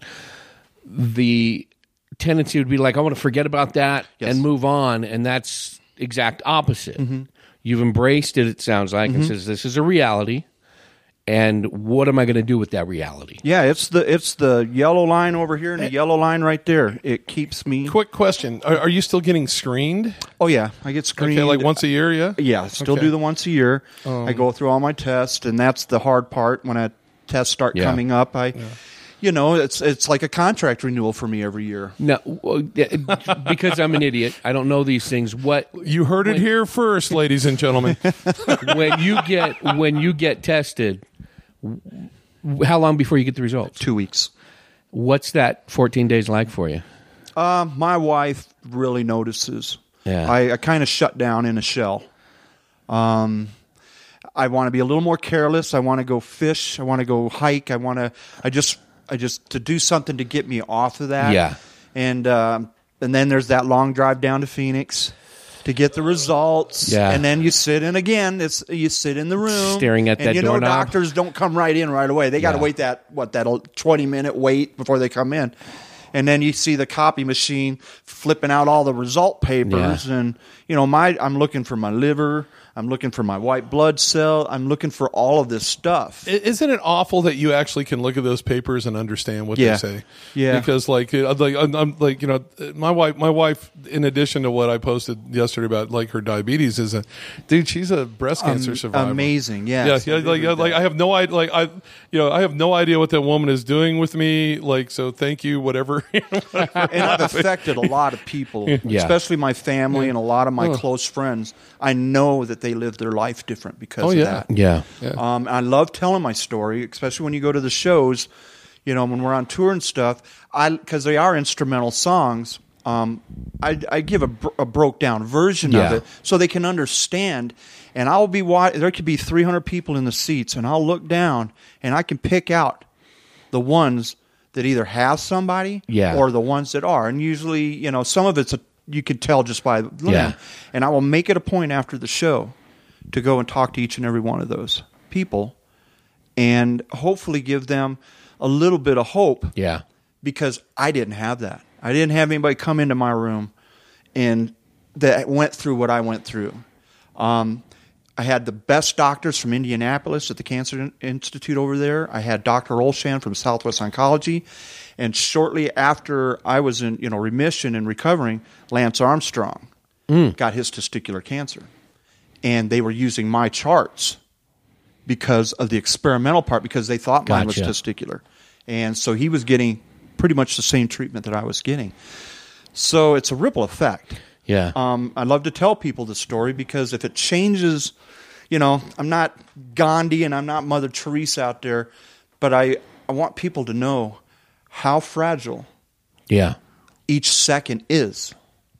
the tendency would be like, I want to forget about that and move on, and that's exact opposite. Mm-hmm. You've embraced it sounds like, and says, this is a reality, and what am I going to do with that reality? Yeah, it's the yellow line over here and the yellow line right there. It keeps me... Quick question. Are you still getting screened? Oh, yeah. I get screened. Okay, like once a year, yeah? Yeah, I still do the once a year. I go through all my tests, and that's the hard part. When tests start coming up, you know, it's like a contract renewal for me every year. No, because I'm an idiot. I don't know these things. You heard it here first, ladies and gentlemen. when you get tested, how long before you get the results? 2 weeks. What's that 14 days like for you? My wife really notices. Yeah. I kind of shut down in a shell. I want to be a little more careless. I want to go fish. I want to go hike. I just to do something to get me off of that. Yeah. And then there's that long drive down to Phoenix to get the results. Yeah. And then you sit in again. You sit in the room staring at that doorknob. And you know, doctors don't come right in right away. They got to wait that 20-minute wait before they come in. And then you see the copy machine flipping out all the result papers, and I'm looking for my liver. I'm looking for my white blood cell. I'm looking for all of this stuff. Isn't it awful that you actually can look at those papers and understand what they say? Yeah. Because I'm like, my wife, in addition to what I posted yesterday about like her diabetes, she's a breast cancer survivor. Amazing. Yes. Yeah. Like I have no idea. Like I have no idea what that woman is doing with me. Like, so thank you, whatever. And I've affected a lot of people, especially my family and a lot of my close friends. I know that they live their life different because of that. Yeah. I love telling my story, especially when you go to the shows, when we're on tour and stuff, because they are instrumental songs. I give a broke down version of it so they can understand. And I'll be there could be 300 people in the seats, and I'll look down and I can pick out the ones that either have somebody or the ones that are. And usually, some of it's you could tell just by looking. And I will make it a point after the show to go and talk to each and every one of those people and hopefully give them a little bit of hope. Yeah. Because I didn't have that. I didn't have anybody come into my room and that went through what I went through. I had the best doctors from Indianapolis at the Cancer Institute over there. I had Dr. Olshan from Southwest Oncology. And shortly after I was in remission and recovering, Lance Armstrong got his testicular cancer. And they were using my charts because of the experimental part, because they thought mine was testicular. And so he was getting pretty much the same treatment that I was getting. So it's a ripple effect. Yeah. I love to tell people the story because if it changes, I'm not Gandhi and I'm not Mother Teresa out there, but I want people to know how fragile each second is.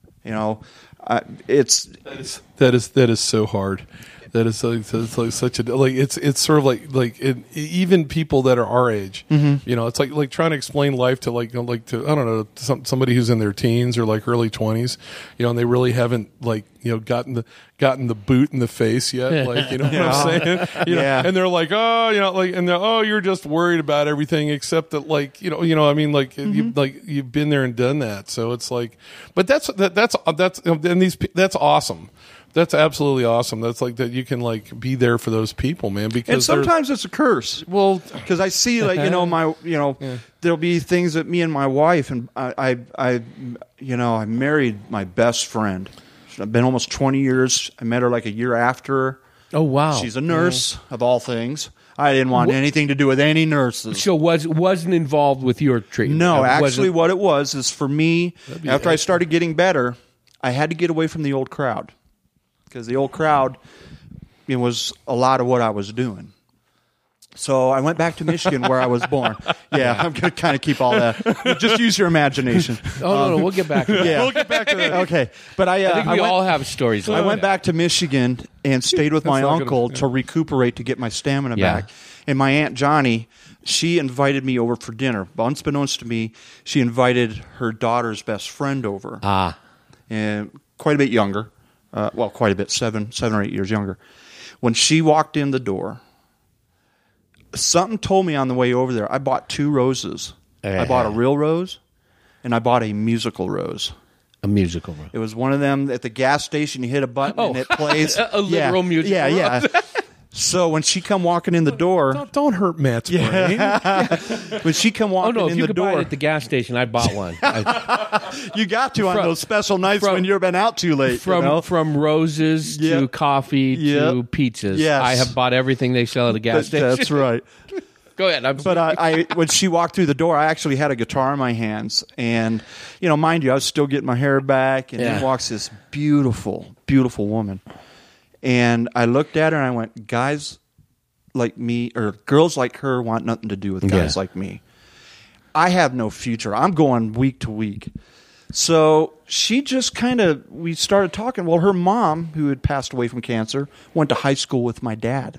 It's that is so hard. That is like such a it's sort of like even people that are our age, it's like trying to explain life to to I don't know somebody who's in their teens or like early 20s, and they really haven't gotten the boot in the face yet, what I'm saying, and they're like, you're just worried about everything except that you've been there and done that, so it's like, but that's awesome. That's absolutely awesome. That's like that you can be there for those people, man. Because and sometimes it's a curse. Well, because I see there'll be things that me and my wife and I married my best friend. It's been almost 20 years. I met her like a year after. Oh wow! She's a nurse of all things. I didn't want anything to do with any nurses. So wasn't involved with your treatment. No, actually, what it was is for me. After I started getting better, I had to get away from the old crowd. Because the old crowd was a lot of what I was doing. So I went back to Michigan where I was born. Yeah, I'm going to kind of keep all that. Just use your imagination. No, we'll get back to that. Yeah. We'll get back to that. Okay. But I think we all have stories like I went back to Michigan and stayed with my uncle to recuperate, to get my stamina back. And my Aunt Johnny, she invited me over for dinner. Unbeknownst to me, she invited her daughter's best friend over. And quite a bit younger. Quite a bit, 7 or 8 years younger. When she walked in the door, something told me on the way over there. I bought 2 roses. I bought a real rose, and I bought a musical rose. A musical rose. It was one of them at the gas station. You hit a button and it plays. A literal musical rose. Yeah. So when she come walking in the door, don't hurt Matt's brain. When she come walking in the door, if you could buy it at the gas station, I'd bought one. You got to on those special nights when you've been out too late. From roses to coffee to pizzas. Yes. I have bought everything they sell at a gas station. That's right. Go ahead. But when she walked through the door, I actually had a guitar in my hands, and mind you, I was still getting my hair back, and in walks this beautiful, beautiful woman. And I looked at her and I went, guys like me, or girls like her, want nothing to do with guys like me. I have no future. I'm going week to week. So she just we started talking. Well, her mom, who had passed away from cancer, went to high school with my dad.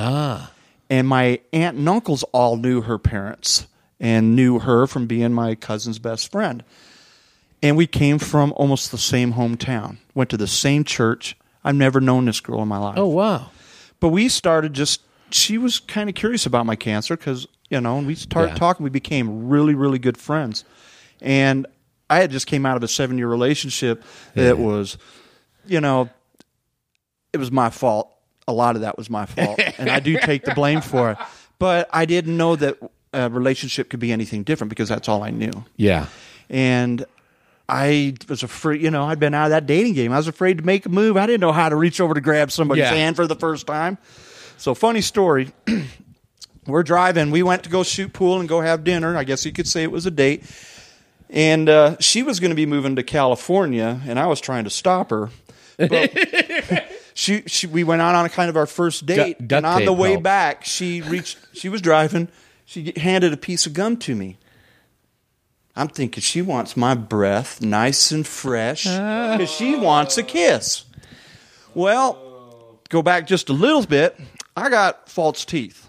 And my aunt and uncles all knew her parents and knew her from being my cousin's best friend. And we came from almost the same hometown, went to the same church. I've never known this girl in my life. Oh, wow. But we started she was kind of curious about my cancer because, and we started talking. We became really, really good friends. And I had just came out of a 7-year relationship that was, it was my fault. A lot of that was my fault. And I do take the blame for it. But I didn't know that a relationship could be anything different because that's all I knew. Yeah. And I was afraid, I'd been out of that dating game. I was afraid to make a move. I didn't know how to reach over to grab somebody's hand for the first time. So funny story. We're driving. We went to go shoot pool and go have dinner. I guess you could say it was a date. And she was going to be moving to California, and I was trying to stop her. But we went on a kind of our first date, and on the way back, she was driving. She handed a piece of gum to me. I'm thinking she wants my breath nice and fresh because she wants a kiss. Well, go back just a little bit. I got false teeth.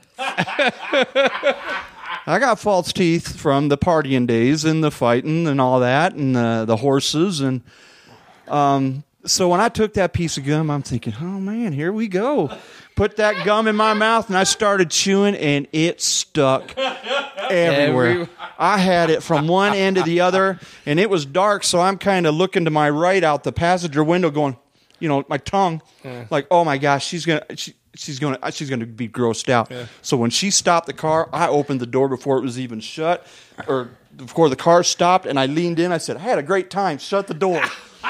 I got false teeth from the partying days and the fighting and all that and the horses. And so when I took that piece of gum, I'm thinking, oh, man, here we go. Put that gum in my mouth, and I started chewing, and it stuck everywhere. I had it from one end to the other, and it was dark, so I'm kind of looking to my right out the passenger window going, my tongue, like, oh, my gosh, she's going to be grossed out. Yeah. So when she stopped the car, I opened the door before it was even shut, or before the car stopped, and I leaned in. I said, I had a great time. Shut the door.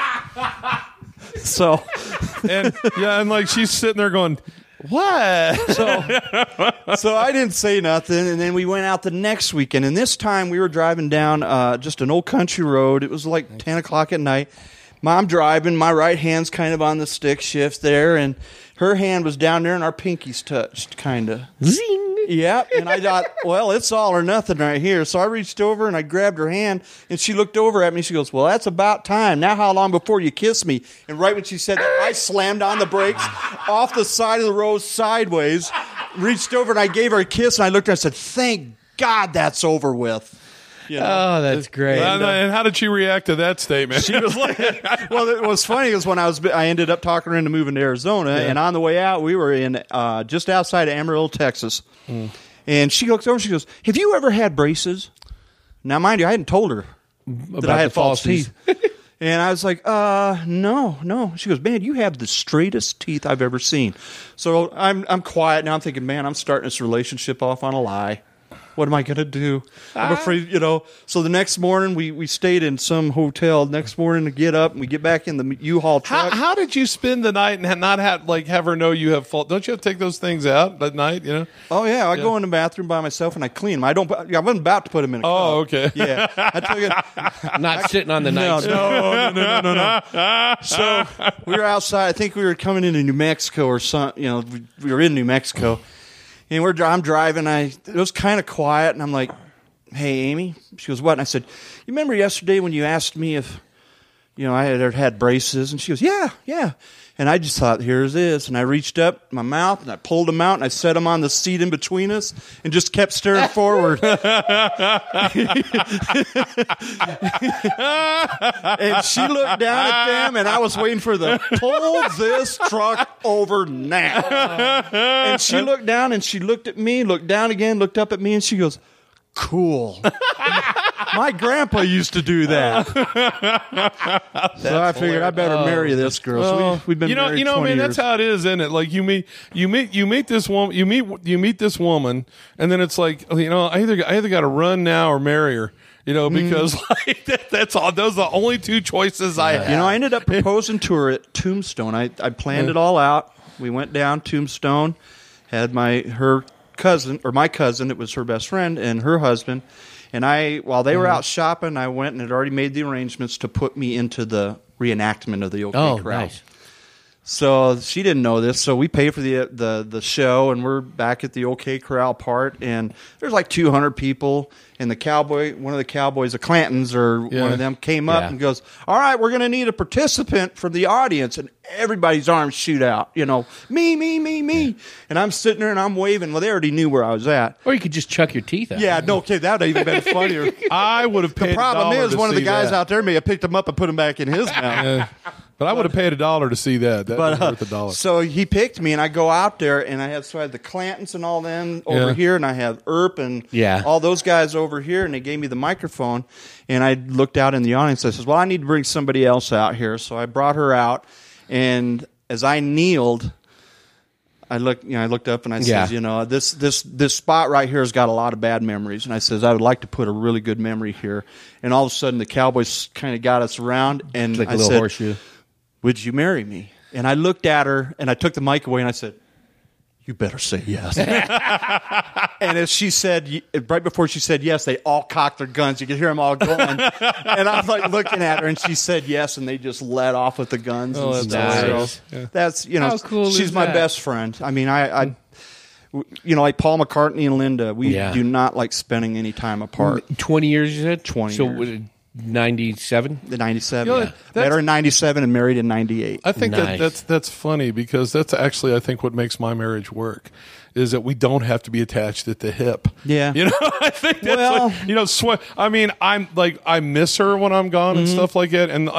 So, and like she's sitting there going, what? So I didn't say nothing, and then we went out the next weekend, and this time we were driving down just an old country road. It was like 10 o'clock at night. I'm driving, my right hand's kind of on the stick shift there, and her hand was down there, and our pinkies touched, kind of. Zing! Yeah, and I thought, well, it's all or nothing right here. So I reached over, and I grabbed her hand, and she looked over at me. She goes, well, that's about time. Now how long before you kiss me? And right when she said that, I slammed on the brakes off the side of the road sideways, reached over, and I gave her a kiss, and I looked at her and said, thank God that's over with. Oh, that's great. And how did she react to that statement? She was like, well, it was funny is when I ended up talking her into moving to Arizona, and on the way out, we were in just outside of Amarillo, Texas. And she looks over and she goes, have you ever had braces? Now, mind you, I hadn't told her that I had false teeth. And I was like, no. She goes, man, you have the straightest teeth I've ever seen. So I'm quiet now. I'm thinking, man, I'm starting this relationship off on a lie. What am I going to do? I'm afraid, So the next morning, we stayed in some hotel. Next morning, to get up, and we get back in the U-Haul truck. How did you spend the night and not have her know you have fault? Don't you have to take those things out at night, Oh, yeah. I go in the bathroom by myself, and I clean them. I wasn't about to put them in a cup. Oh, okay. Yeah. I took it. Not sitting on the nightstand. No. So we were outside. I think we were coming into New Mexico or something. We were in New Mexico. And I'm driving. It was kind of quiet, and I'm like, hey, Amy. She goes, what? And I said, you remember yesterday when you asked me if, I had braces? And she goes, yeah. And I just thought, here's this. And I reached up my mouth, and I pulled them out, and I set them on the seat in between us, and just kept staring forward. And she looked down at them, and I was waiting for the pull this truck over now. And she looked down, and she looked at me, looked down again, looked up at me, and she goes, cool. My grandpa used to do that. So I figured I better marry this girl. So we've been married 20 man, years. that's how it is, isn't it? Like you meet this woman, you meet this woman, and then it's like, I either got to run now or marry her. Because that's all. Those are the only two choices I have. I ended up proposing to her at Tombstone. I planned it all out. We went down Tombstone, had her cousin, or my cousin, it was her best friend, and her husband. And while they were out shopping, I went and had already made the arrangements to put me into the reenactment of the OK Corral. Nice. So she didn't know this, so we paid for the show, and we're back at the OK Corral part, and there's like 200 people, and one of the cowboys, the Clantons, or one of them came up and goes, all right, we're going to need a participant from the audience, and everybody's arms shoot out, me. And I'm sitting there, and I'm waving. Well, they already knew where I was at. Or you could just chuck your teeth out. Yeah, no, okay, that would have even been funnier. I would have paid The problem is, one of the guys that. out there may have picked them up and put them back in his mouth. But I would have paid $1 to see that. That was worth $1. So he picked me, and I go out there, and I had the Clantons and all them over here, and I have Earp and all those guys over here, and they gave me the microphone, and I looked out in the audience. I says, well, I need to bring somebody else out here. So I brought her out, and as I kneeled, I looked up and I says, this spot right here has got a lot of bad memories. And I says, I would like to put a really good memory here. And all of a sudden, the Cowboys kind of got us around, and like I a little said, horseshoe. would you marry me? And I looked at her, and I took the mic away, and I said, you better say yes. And as she said, right before she said yes, they all cocked their guns. You could hear them all going. And I was like looking at her, and she said yes, and they just let off with the guns. Oh, and that's stuff. nice. So that's, How cool she's is my that? best friend. I mean, I like Paul McCartney and Linda, we do not like spending any time apart. 20 years, you said? 20 so, years. 97? The 97, You know, yeah. Met her in 97 and married in 98. I think Nice. that's funny because that's actually, I think, what makes my marriage work is that we don't have to be attached at the hip. Yeah. I think that's I mean, I'm like, I miss her when I'm gone and stuff like that. And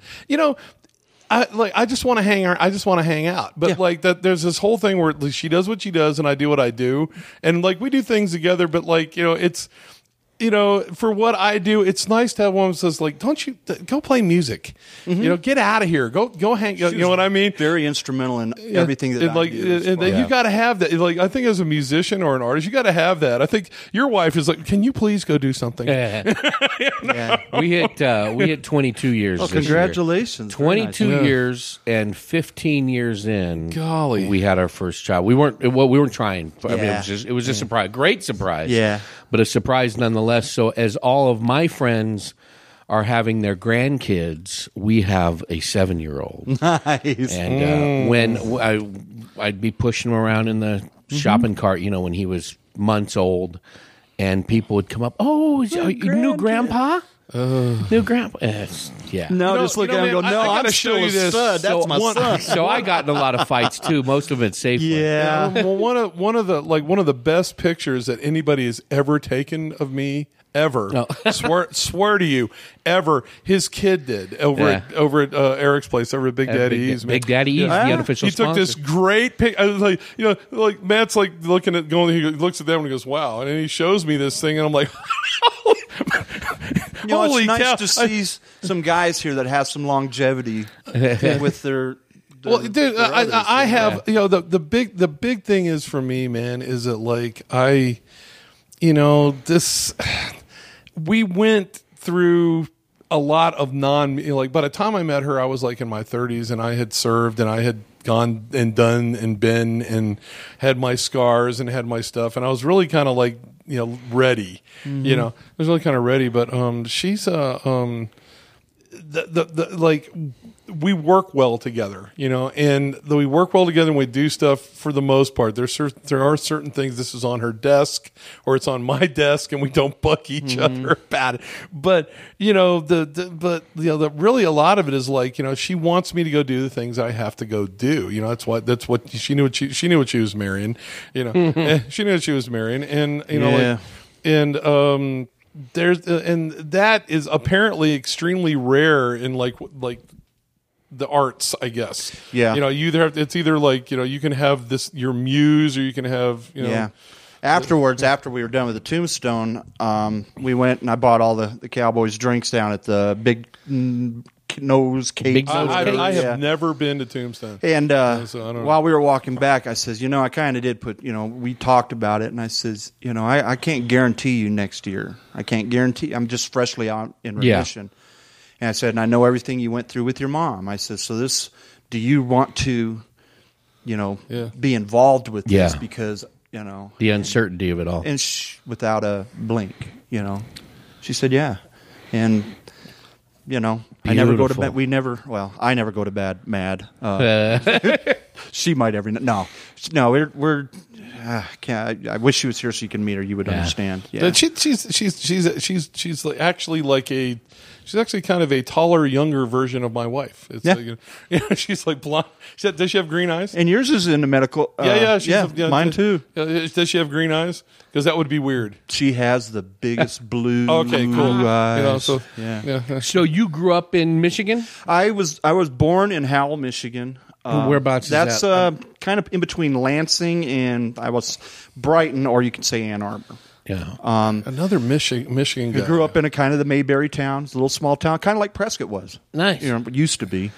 I just want to hang out. I just want to hang out. But like that, there's this whole thing where she does what she does and I do what I do. And like, we do things together, but like, it's, for what I do, it's nice to have one who says, like, don't you go play music? Get out of here. Go hang. You know what I mean? Very instrumental in everything that I do. You got to have that. Like, I think as a musician or an artist, you got to have that. I think your wife is like, can you please go do something? Yeah. We hit 22 years. Oh, this congratulations! Year. 22 years and 15 years in. Golly, we had our first child. We weren't trying. I mean, it was a surprise, great surprise. Yeah. But a surprise nonetheless. So as all of my friends are having their grandkids, we have a 7-year-old. Nice. And when I'd be pushing him around in the shopping cart, when he was months old, and people would come up, new grandpa? New grandpa? Yeah. No, just look at him and go, no, I I'm gotta still show you a this. stud. That's my son. So I got in a lot of fights too. Most of it safely. Yeah. Well, one of the best pictures that anybody has ever taken of me ever. Swear to you, ever. His kid did over at Eric's place, over at Big Daddy E's. Big Daddy E's, the unofficial He took sponsor. this great pic. I was like, like Matt's like looking at he looks at them and he goes, "Wow!" And then he shows me this thing, and I'm like, "Holy it's nice cow!" to see some guys here that have some longevity with their. Well, dude, I have the big thing is for me, man, is that like we went through a lot of by the time I met her, I was like in my 30s and I had served and I had gone and done and been and had my scars and had my stuff. And I was really kind of like, ready, I was really kind of ready, but, she's, we work well together, and we work well together and we do stuff for the most part. There are certain things. This is on her desk or it's on my desk, and we don't buck each other about it. But really a lot of it is like she wants me to go do the things I have to go do. That's what she knew. She knew what she was marrying. She knew what she was marrying, and there's and that is apparently extremely rare in like the arts, I guess. Yeah. You either have, it's either like, you can have this, your muse, or you can have, Yeah. Afterwards, after we were done with the Tombstone, we went and I bought all the Cowboys drinks down at the Big Nose Cake. Big Nose I have never been to Tombstone. And so I don't while we were walking back, I says, I kind of did put, we talked about it, and I says, I can't guarantee you next year. I can't guarantee. I'm just freshly out in remission. And I said, and I know everything you went through with your mom. I said, so do you want to, be involved with this? Because, the uncertainty of it all. And without a blink, she said, yeah. And, I never go to bed. I never go to bed mad. She might every night. No, we're I wish she was here so you can meet her. You would understand. Yeah. But she's like actually like she's actually kind of a taller, younger version of my wife. It's like, she's like blonde. Does she have green eyes? And yours is in the medical. Mine too. Does she have green eyes? Because that would be weird. She has the biggest blue okay, cool. eyes. So So you grew up in Michigan? I was born in Howell, Michigan. Whereabouts is that's that? Kind of in between Lansing and I was Brighton, or you could say Ann Arbor. Yeah. Another Michigan guy. I grew up in a kind of the Mayberry town. It's a little small town, kind of like Prescott was. Nice. It used to be.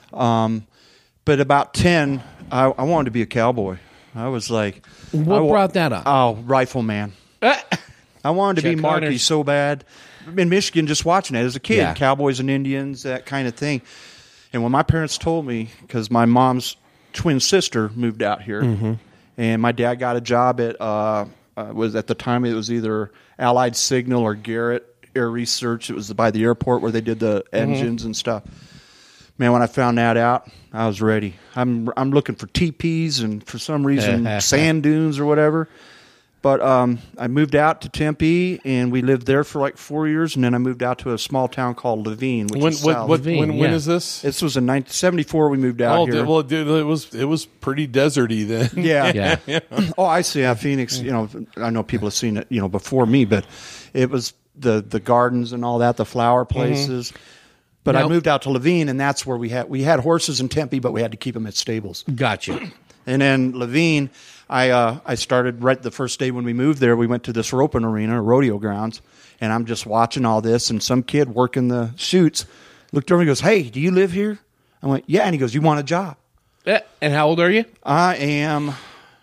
But about 10, I wanted to be a cowboy. I was like... What brought that up? Oh, rifleman. I wanted to be Marky Connors. so bad. In Michigan, just watching it as a kid. Yeah. Cowboys and Indians, that kind of thing. And when my parents told me, because my mom's twin sister moved out here, and my dad got a job at, was at the time it was either Allied Signal or Garrett Air Research. It was by the airport where they did the engines and stuff. Man, when I found that out, I was ready. I'm looking for teepees and for some reason sand dunes or whatever. But I moved out to Tempe, and we lived there for like 4 years, and then I moved out to a small town called Levine, which is south. When is this? This was in 1974 we moved out here. Well, dude, it was pretty deserty then. Yeah. Yeah. Oh, I see. Phoenix, I know people have seen it, before me, but it was the gardens and all that, the flower places. But I moved out to Levine, and that's where we had horses in Tempe, but we had to keep them at stables. Gotcha. And then Levine, I started right the first day when we moved there. We went to this roping arena, rodeo grounds, and I'm just watching all this. And some kid working the chutes looked over and goes, "Hey, do you live here?" I went, "Yeah." And he goes, "You want a job?" And how old are you? I am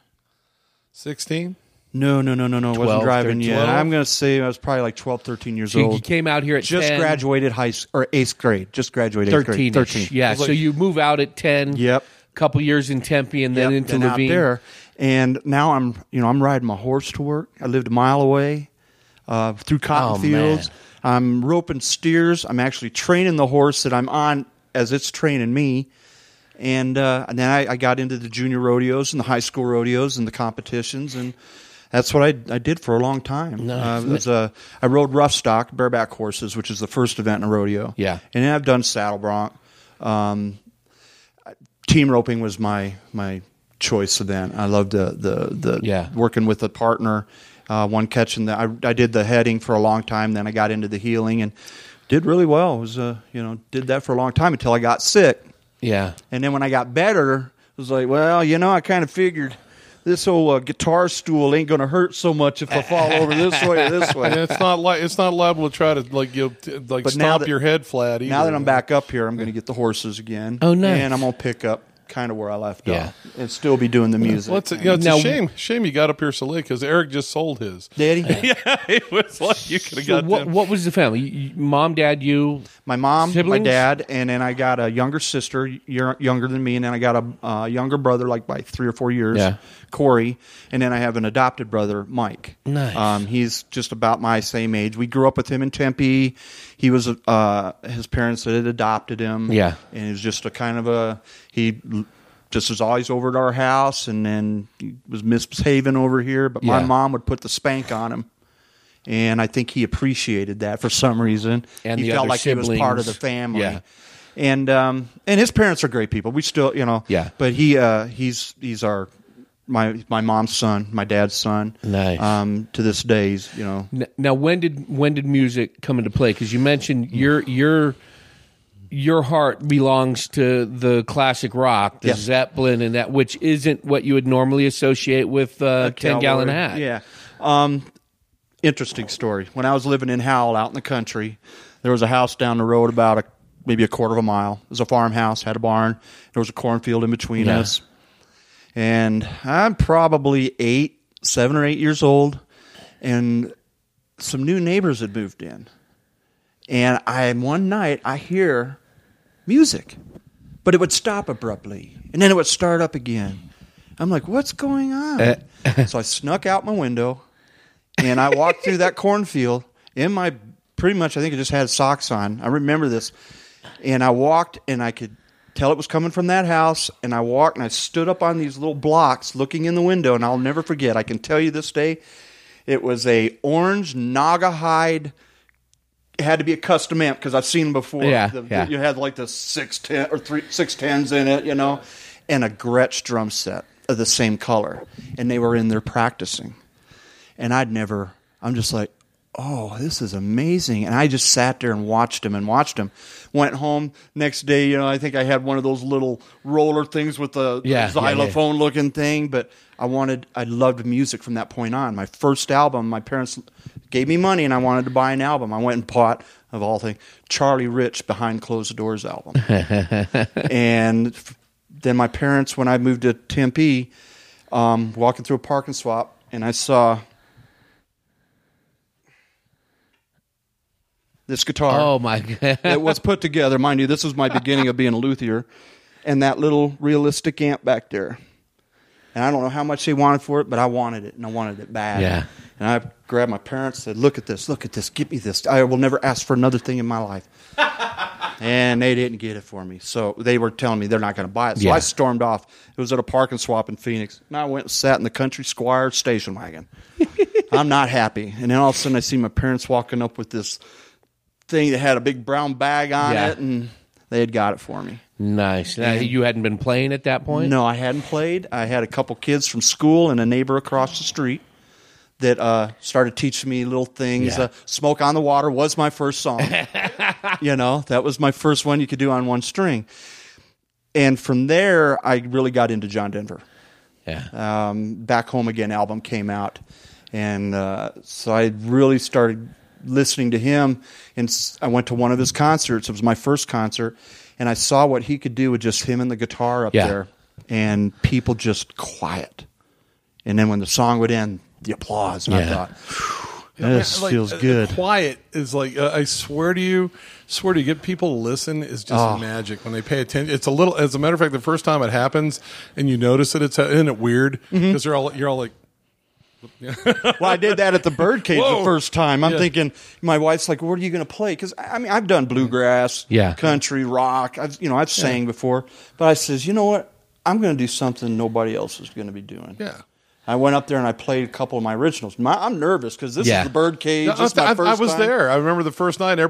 16. No. I wasn't driving 13, yet. 12? I'm going to say I was probably like 12, 13 years So you old. came out here at Just 10, graduated eighth grade. Just graduated 13. 13. Yeah, so you move out at 10. Yep. Couple years in Tempe and then into Then out Levine. there. And now I'm riding my horse to work. I lived a mile away through cotton fields. Man. I'm roping steers. I'm actually training the horse that I'm on as it's training me. And then I got into the junior rodeos and the high school rodeos and the competitions, and that's what I did for a long time. Nice. I rode rough stock, bareback horses, which is the first event in a rodeo. Yeah. And then I've done saddle bronc. Team roping was my choice event. I loved the working with a partner, one catching I did the heading for a long time. Then I got into the heeling and did really well. It was did that for a long time until I got sick. Yeah. And then when I got better, it was like, well, I kind of figured this old guitar stool ain't going to hurt so much if I fall over this way or this way. And it's not liable to try to stop your head flat either. Now that I'm back up here, I'm going to get the horses again. Oh, nice. And I'm going to pick up kind of where I left off and still be doing the music. Well, it's a shame you got up here so late because Eric just sold his. Daddy? Yeah, it was like you could have got them. What was the family? Mom, dad, you? My mom, siblings? my dad, and then I got a younger sister, younger than me, and then I got a younger brother, like by 3 or 4 years, Corey, and then I have an adopted brother, Mike. Nice. He's just about my same age. We grew up with him in Tempe. He was his parents had adopted him. Yeah, and he was just he just was always over at our house, and then he was misbehaving over here. But my mom would put the spank on him. And I think he appreciated that for some reason. And he the felt other like siblings. he was part of the family. Yeah. And his parents are great people. We still, Yeah. But he's my mom's son, my dad's son. Nice. To this day, Now, when did music come into play? Because you mentioned your heart belongs to the classic rock, the Zeppelin, and that, which isn't what you would normally associate with 10-gallon hat. Yeah. Interesting story. When I was living in Howell out in the country, there was a house down the road about maybe a quarter of a mile. It was a farmhouse, had a barn. There was a cornfield in between us. And I'm probably 7 or 8 years old, and some new neighbors had moved in. And one night I hear music, but it would stop abruptly, and then it would start up again. I'm like, what's going on? So I snuck out my window, and I walked through that cornfield in my, pretty much, I think I just had socks on. I remember this. And I walked, and I could tell it was coming from that house. And I walked, and I stood up on these little blocks looking in the window, and I'll never forget. I can tell you this day, it was a orange Naugahyde. It had to be a custom amp because I've seen them before. You had like the 610 or 610s in it, and a Gretsch drum set of the same color. And they were in there practicing. And I'm just like, oh, this is amazing. And I just sat there and watched him. Went home next day, I think I had one of those little roller things with the xylophone looking thing, but I loved music from that point on. My first album, my parents gave me money and I wanted to buy an album. I went and bought, of all things, Charlie Rich Behind Closed Doors album. And then my parents, when I moved to Tempe, walking through a park and swap, and I saw this guitar. Oh, my God. It was put together. Mind you, this was my beginning of being a luthier. And that little realistic amp back there. And I don't know how much they wanted for it, but I wanted it, and I wanted it bad. Yeah. And I grabbed my parents and said, look at this, get me this. I will never ask for another thing in my life. And they didn't get it for me. So they were telling me they're not going to buy it. So I stormed off. It was at a park and swap in Phoenix. And I went and sat in the Country Squire station wagon. I'm not happy. And then all of a sudden I see my parents walking up with this thing that had a big brown bag on it, and they had got it for me. Nice. Now, you hadn't been playing at that point? No, I hadn't played. I had a couple kids from school and a neighbor across the street that started teaching me little things. Yeah. Smoke on the Water was my first song. That was my first one you could do on one string. And from there, I really got into John Denver. Yeah. Back Home Again album came out. And so I really started listening to him, and I went to one of his concerts. It was my first concert, and I saw what he could do with just him and the guitar up there, and people just quiet. And then when the song would end, the applause, and I thought, this feels good. Quiet is like, I swear to you, get people to listen is just magic when they pay attention. It's a little, as a matter of fact, the first time it happens and you notice it, isn't it weird? Because you're all like, well, I did that at the Birdcage the first time. I'm thinking, my wife's like, what are you going to play? Because, I mean, I've done bluegrass, country, rock. I've sang before. But I says, you know what? I'm going to do something nobody else is going to be doing. Yeah. I went up there and I played a couple of my originals. I'm nervous because this is the Birdcage. This is my first I was time. there. I remember the first night.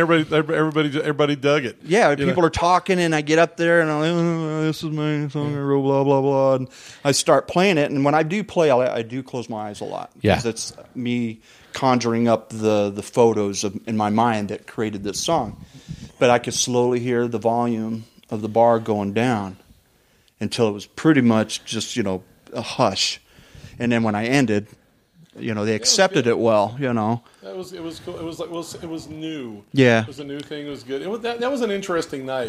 Everybody dug it. Yeah, people are talking, and I get up there and I'm like, this is my song, blah blah blah, and I start playing it. And when I do play, I do close my eyes a lot because it's me conjuring up the photos in my mind that created this song. But I could slowly hear the volume of the bar going down until it was pretty much just a hush. And then when I ended, they accepted it well. It was cool. It was new. Yeah, it was a new thing. It was good. That was an interesting night.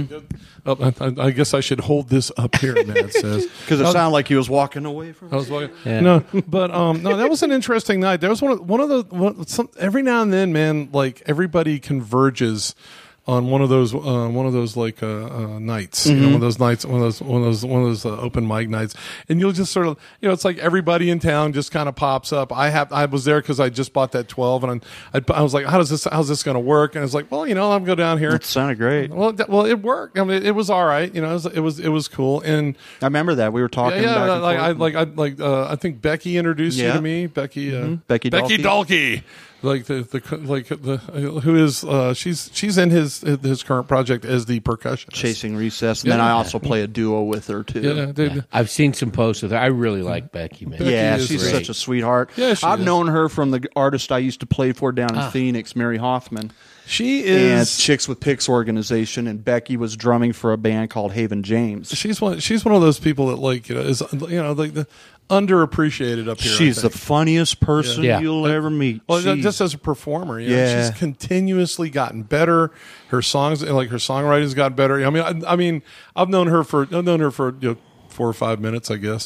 Mm-hmm. I guess I should hold this up here. Matt says because it sounded like he was walking away from. I was walking. Yeah. No, but no, that was an interesting night. There was one of the every now and then, man. Like everybody converges on one of those like nights, one of those nights, one of those open mic nights, and you'll just sort of, it's like everybody in town just kind of pops up. I was there because I just bought that 12, and I was like, how's this going to work? And it's like, well, I'm go down here. It sounded great. Well, it worked. I mean, it was all right. It was cool. And I remember that we were talking. I think Becky introduced you to me. Becky Dalkey. Like who is she's in his current project as the percussionist, Chasing Recess, and then I also play a duo with her too. Yeah. I've seen some posts with her. I really like Becky, man. She's such a sweetheart. Yeah, I've known her from the artist I used to play for down in Phoenix, Mary Hoffman. She is and Chicks with Picks organization, and Becky was drumming for a band called Haven James. She's one of those people that is like the underappreciated up here. She's the funniest person you'll ever meet. Well, just as a performer, she's continuously gotten better. Her songs, her songwriting's gotten better. I mean, I've known her for 4 or 5 minutes, I guess.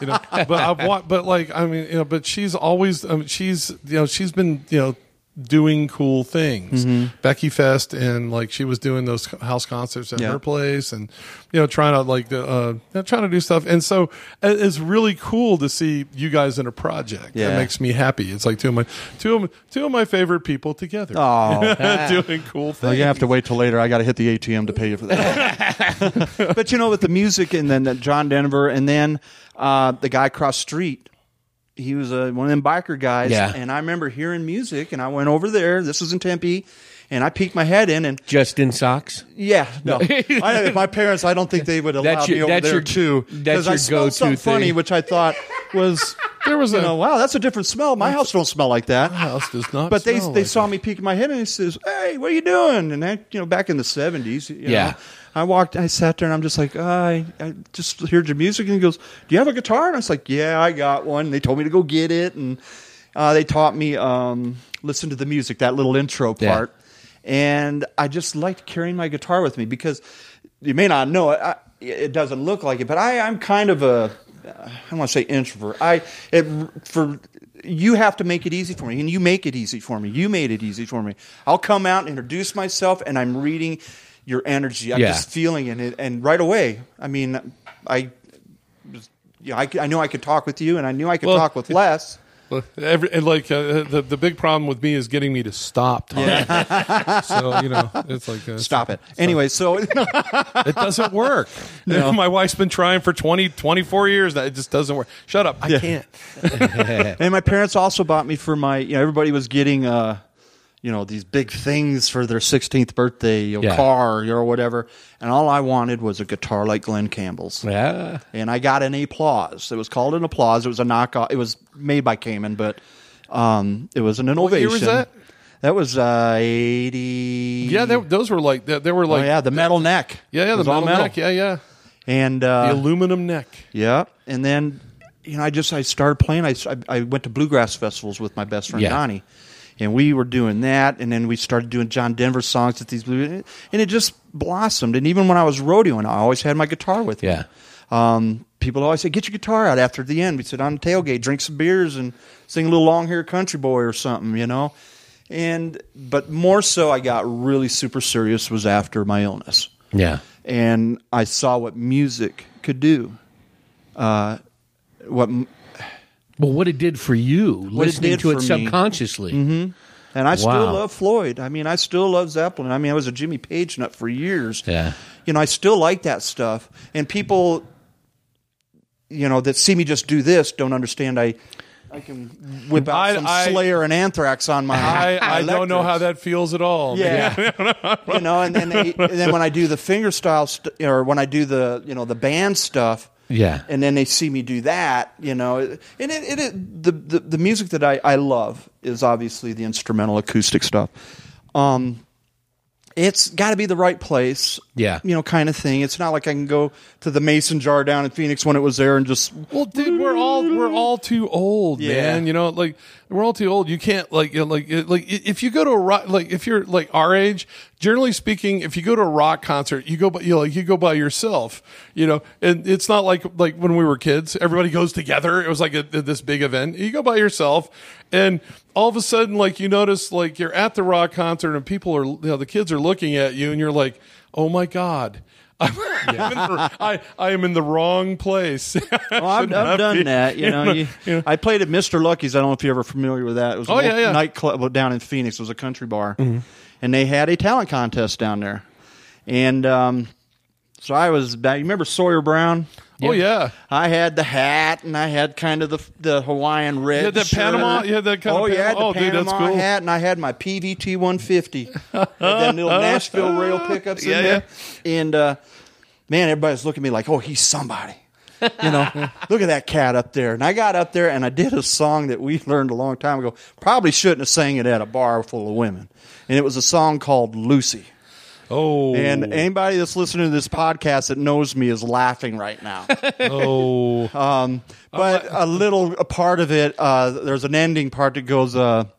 But she's always, she's been, doing cool things. Becky Fest, and she was doing those house concerts at her place, and trying to do stuff. And so it's really cool to see you guys in a project. That makes me happy. It's like two of my favorite people together. Doing cool things. Well, you have to wait till later. I got to hit the ATM to pay you for that. But with the music, and then John Denver, and then the guy across the street. He was one of them biker guys, and I remember hearing music, and I went over there. This was in Tempe, and I peeked my head in, and just in socks. Yeah, no. My parents, I don't think they would allow me over there too, because I smelled something funny, which I thought was There was wow, that's a different smell. My house don't smell like that. My house does not. But they like saw me peeking my head and he says, "Hey, what are you doing?" And I, back in the 70s, you know, I sat there and I'm just like, I just heard your music. And he goes, "Do you have a guitar?" And I was like, "Yeah, I got one." And they told me to go get it, and they taught me listen to the music, that little intro part. And I just liked carrying my guitar with me because you may not know it. It doesn't look like it, but I'm kind of a, I don't want to say introvert. You have to make it easy for me, and you make it easy for me. You made it easy for me. I'll come out and introduce myself, and I'm reading your energy. I'm just feeling it, and right away, I mean, I knew I could talk with you, and I knew I could talk with Les. The big problem with me is getting me to stop talking. Yeah. So, it's like... Stop it. Anyway, so... It doesn't work. No. My wife's been trying for 24 years. It just doesn't work. Shut up. I can't. And my parents also bought me for my... everybody was getting... these big things for their 16th birthday, car, or whatever. And all I wanted was a guitar like Glenn Campbell's. Yeah. And I got an Applause. It was called an Applause. It was a knockoff. It was made by Cayman, but it was an innovation. What year was that? That was 80. Yeah, those were like... They were like... the metal neck. Yeah, the metal neck. Yeah. And the aluminum neck. Yeah. And then, I started playing. I went to bluegrass festivals with my best friend, Donnie. And we were doing that, and then we started doing John Denver songs at these, and it just blossomed. And even when I was rodeoing, I always had my guitar with me. Yeah. People always say, "Get your guitar out." After the end, we'd sit on the tailgate, drink some beers, and sing a little Long Hair Country Boy or something, But more so, I got really super serious was after my illness. Yeah. And I saw what music could do. What it did for you, listening to it subconsciously. Mm-hmm. And I still love Floyd. I mean, I still love Zeppelin. I mean, I was a Jimmy Page nut for years. Yeah. I still like that stuff. And people, that see me just do this don't understand I can whip out some Slayer and Anthrax on my I don't know how that feels at all. Yeah. And then when I do the fingerstyle or when I do the band stuff, yeah, and then they see me do that, and the music that I love is obviously the instrumental acoustic stuff. It's got to be the right place, kind of thing. It's not like I can go to the Mason Jar down in Phoenix when it was there and just. Well, dude, we're all too old, man. We're all too old. You can't if you go to a rock, if you're like our age, generally speaking, if you go to a rock concert, you go by yourself, and it's not like when we were kids, everybody goes together. It was like this big event. You go by yourself, and all of a sudden, you notice, you're at the rock concert and people are, the kids are looking at you, and you're like, oh my God. I am in the wrong place. Well, I've done that. I played at Mr. Lucky's. I don't know if you're ever familiar with that. It was a nightclub down in Phoenix. It was a country bar. Mm-hmm. And they had a talent contest down there. And so I was back. You remember Sawyer Brown? Yeah. Oh, yeah. I had the hat, and I had kind of the Hawaiian red. You had that shirt. Panama? You had that kind of Panama? The Panama dude, that's cool. hat, and I had my PVT 150. Had that little Nashville rail pickups in there. And, man, everybody's looking at me like, oh, he's somebody. Look at that cat up there. And I got up there, and I did a song that we learned a long time ago. Probably shouldn't have sang it at a bar full of women. And it was a song called Lucy. Oh. And anybody that's listening to this podcast that knows me is laughing right now. Oh. But a part of it, there's an ending part that goes,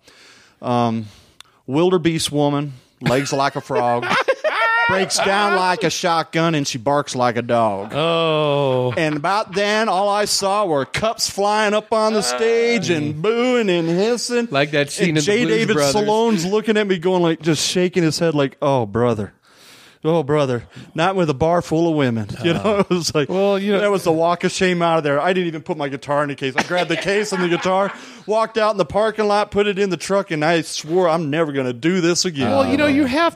wildebeest woman, legs like a frog, breaks down like a shotgun, and she barks like a dog. Oh. And about then, all I saw were cups flying up on the stage and booing and hissing. Like that scene in the J. Blues David Brothers. Salone's looking at me going just shaking his head like, oh, brother. Oh, brother, not with a bar full of women. It was like, that was the walk of shame out of there. I didn't even put my guitar in the case. I grabbed the case and the guitar, walked out in the parking lot, put it in the truck, and I swore I'm never going to do this again. Well, you have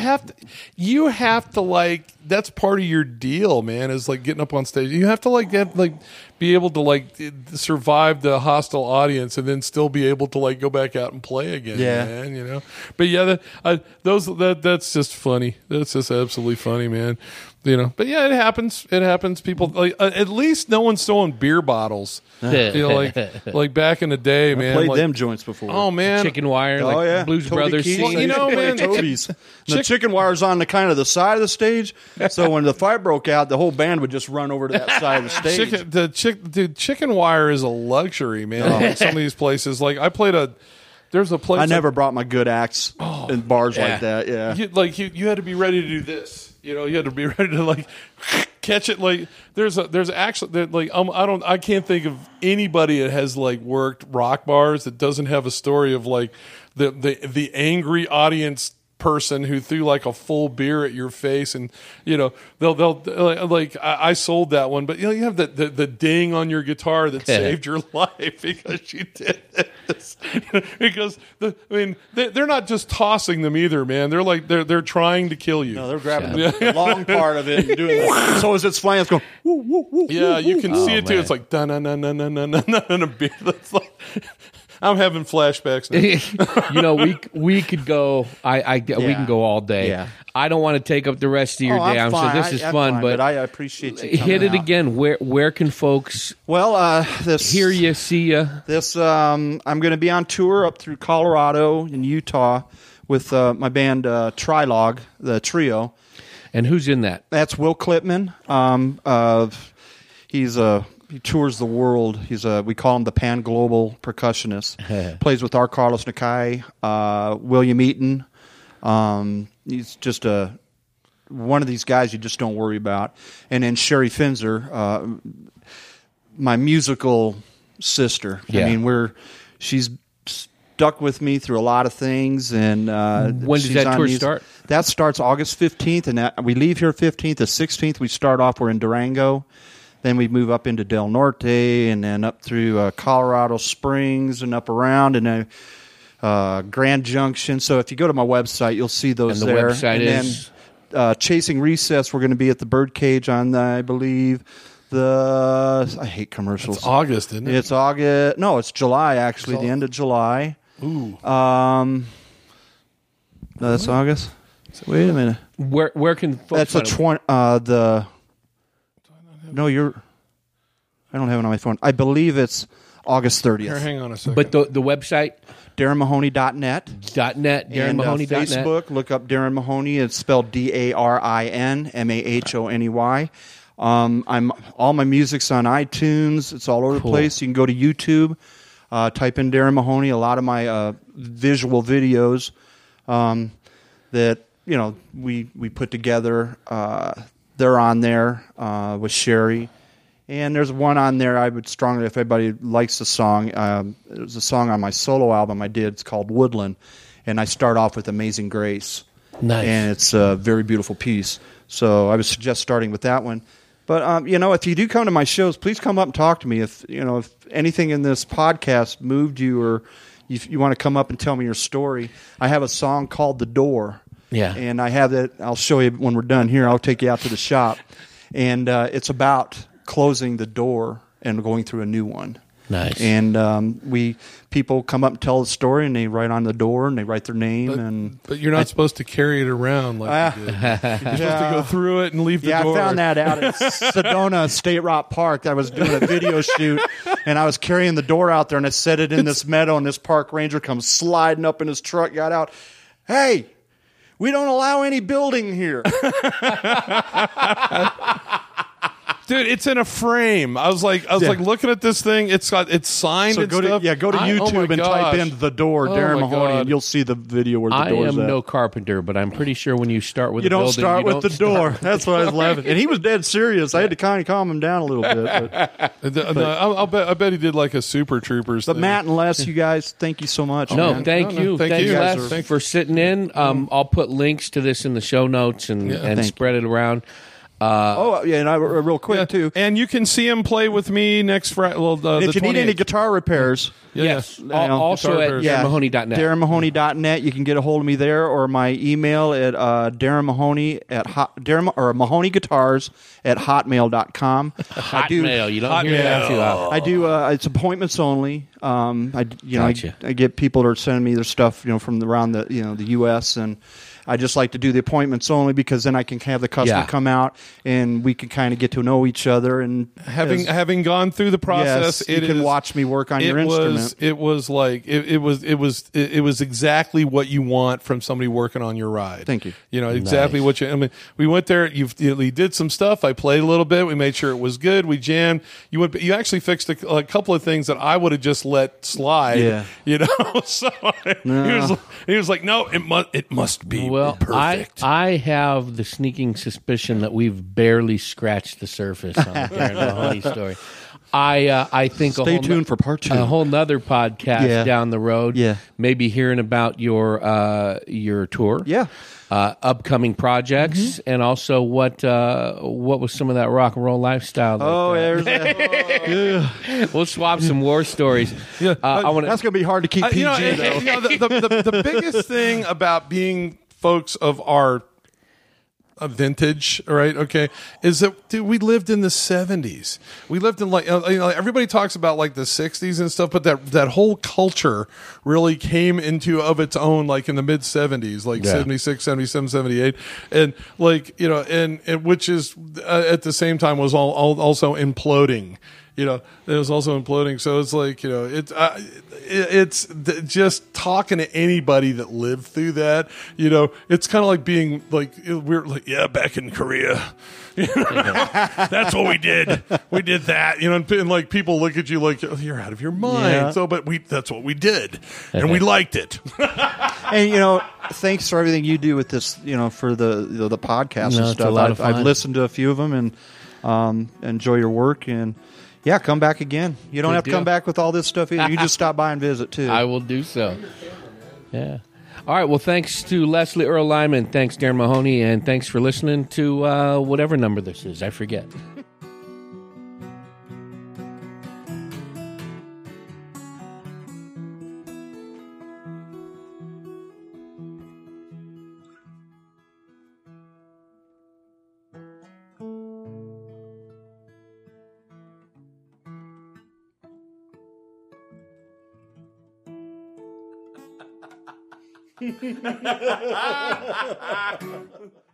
to that's part of your deal, man, is getting up on stage. You have to be able to survive the hostile audience and then still be able to go back out and play again, man, But yeah, that's just funny. That's just absolutely funny, man. But yeah, it happens. It happens. People like at least no one's throwing beer bottles. Like back in the day, man. Played them joints before. Oh man, Chicken Wire, Blues Toby Brothers. Keith. Well, man, Toby's. The chicken wire's on the kind of the side of the stage, so when the fight broke out, the whole band would just run over to that side of the stage. Chicken wire is a luxury, man. Like some of these places, like I played there's a place I never brought my good acts in bars like that. Yeah, you had to be ready to do this. You had to be ready to like catch it. Like there's actually like I can't think of anybody that has like worked rock bars that doesn't have a story of like the angry audience person who threw like a full beer at your face, and they'll like I sold that one, but you have the ding on your guitar that saved your life because you did this. Because they're not just tossing them either, man. They're like they're trying to kill you. No, they're grabbing the long part of it and doing it. So as it's flying, it's going woo, woo, woo. Yeah, you can see it too. It's like dun dun dun dun dun dun dun, and a beer that's like. I'm having flashbacks now. We could go. We can go all day. Yeah. I don't want to take up the rest of your day. I'm sure this is fun, but I appreciate you. Hit it out. again. Where can folks? Hear you, see you. I'm going to be on tour up through Colorado and Utah with my band Trilog, the trio. And who's in that? That's Will Klipman. He tours the world. We call him the Pan Global percussionist. Plays with R. Carlos Nakai, William Eaton. He's just one of these guys you just don't worry about. And then Sherry Finzer, my musical sister. Yeah. I mean, she's stuck with me through a lot of things. And when does that tour start? That starts August 15th, and we leave here 15th. The 16th, we start off. We're in Durango. Then we move up into Del Norte, and then up through Colorado Springs, and up around, and then Grand Junction. So if you go to my website, you'll see those and the there. Website and is? Then Chasing Recess, we're going to be at the Birdcage on, I believe, I hate commercials. It's August, isn't it? It's August. No, it's July, actually, the end of July. Ooh. No, that's August? Wait a minute. Where can folks That's No, I don't have it on my phone. I believe it's August 30th. Here, hang on a second. But the website? DarrenMahoney.net. .net, DarrenMahoney.net. Facebook, look up Darren Mahoney. It's spelled DarrenMahoney. All my music's on iTunes. It's all over the place. You can go to YouTube, type in Darren Mahoney. A lot of my visual videos that we put together. They're on there with Sherry. And there's one on there I would strongly, if everybody likes the song, it was a song on my solo album I did. It's called Woodland. And I start off with Amazing Grace. Nice. And it's a very beautiful piece. So I would suggest starting with that one. But, if you do come to my shows, please come up and talk to me. If anything in this podcast moved you, or if you want to come up and tell me your story, I have a song called The Door. Yeah. And I have that. I'll show you when we're done here. I'll take you out to the shop. And it's about closing the door and going through a new one. Nice. And people come up and tell the story, and they write on the door, and they write their name. But you're not supposed to carry it around like you did. You're supposed to go through it and leave the door. Yeah, I found that out at Sedona State Rock Park. I was doing a video shoot, and I was carrying the door out there, and I set it in this meadow, and this park ranger comes sliding up in his truck, got out. Hey, we don't allow any building here. Dude, it's in a frame. I was like looking at this thing. It's signed and stuff. Go to YouTube and type in The Door, Darren Mahoney, and you'll see the video where the door's at. I am no carpenter, but I'm pretty sure when you start with you don't start with the door. That's what I was laughing. And he was dead serious. I had to kind of calm him down a little bit. I bet he did like a Super Troopers But thing. Matt and Les, you guys, thank you so much. No, man. thank you. Thank you, Les, for sitting in. I'll put links to this in the show notes and spread it around. And real quick, too. And you can see him play with me next Friday. Well, if you need any guitar repairs, yes. Also at DarrenMahoney.net. DarrenMahoney.net. You can get a hold of me there, or my email at DarrenMahoney at MahoneyGuitars@hotmail.com. Hotmail. You don't hear that too often. I do. It's appointments only. Gotcha. I get people that are sending me their stuff, from around the the U.S. and I just like to do the appointments only because then I can have the customer come out and we can kind of get to know each other. And having gone through the process, you can watch me work on your instrument. It was like it was exactly what you want from somebody working on your ride. Thank you. Exactly what you. I mean, we went there. You did some stuff. I played a little bit. We made sure it was good. We jammed. You actually fixed a couple of things that I would have just let slide. Yeah. So he was like, no, it must be perfect. I have the sneaking suspicion that we've barely scratched the surface on the Darren Mahoney story. I think stay tuned for part 2. A whole nother podcast down the road. Yeah. Maybe hearing about your tour. Yeah. Upcoming projects, and also what was some of that rock and roll lifestyle? There's that. We'll swap some war stories. Yeah, that's going to be hard to keep PG, though. The biggest thing about being folks of our vintage, right? Okay, is that we lived in the 70s. We lived in everybody talks about like the 60s and stuff, but that whole culture really came into of its own like in the mid 70s, like 76, 77, 78, and and which is at the same time was also imploding. It was also imploding. So it's like, it's just talking to anybody that lived through that, it's kind of like being like, we're like, back in Korea, that's what we did. We did that, and like people look at you like, oh, you're out of your mind. Yeah. So, but that's what we did and we liked it. And, thanks for everything you do with this, for the podcast and stuff. I've listened to a few of them and enjoy your work and, yeah, come back again. You don't have to come back with all this stuff either. You just stop by and visit, too. I will do so. Yeah. All right. Well, thanks to Leslie Earl Lyman. Thanks, Darren Mahoney. And thanks for listening to whatever number this is. I forget. Ha ha ha ha!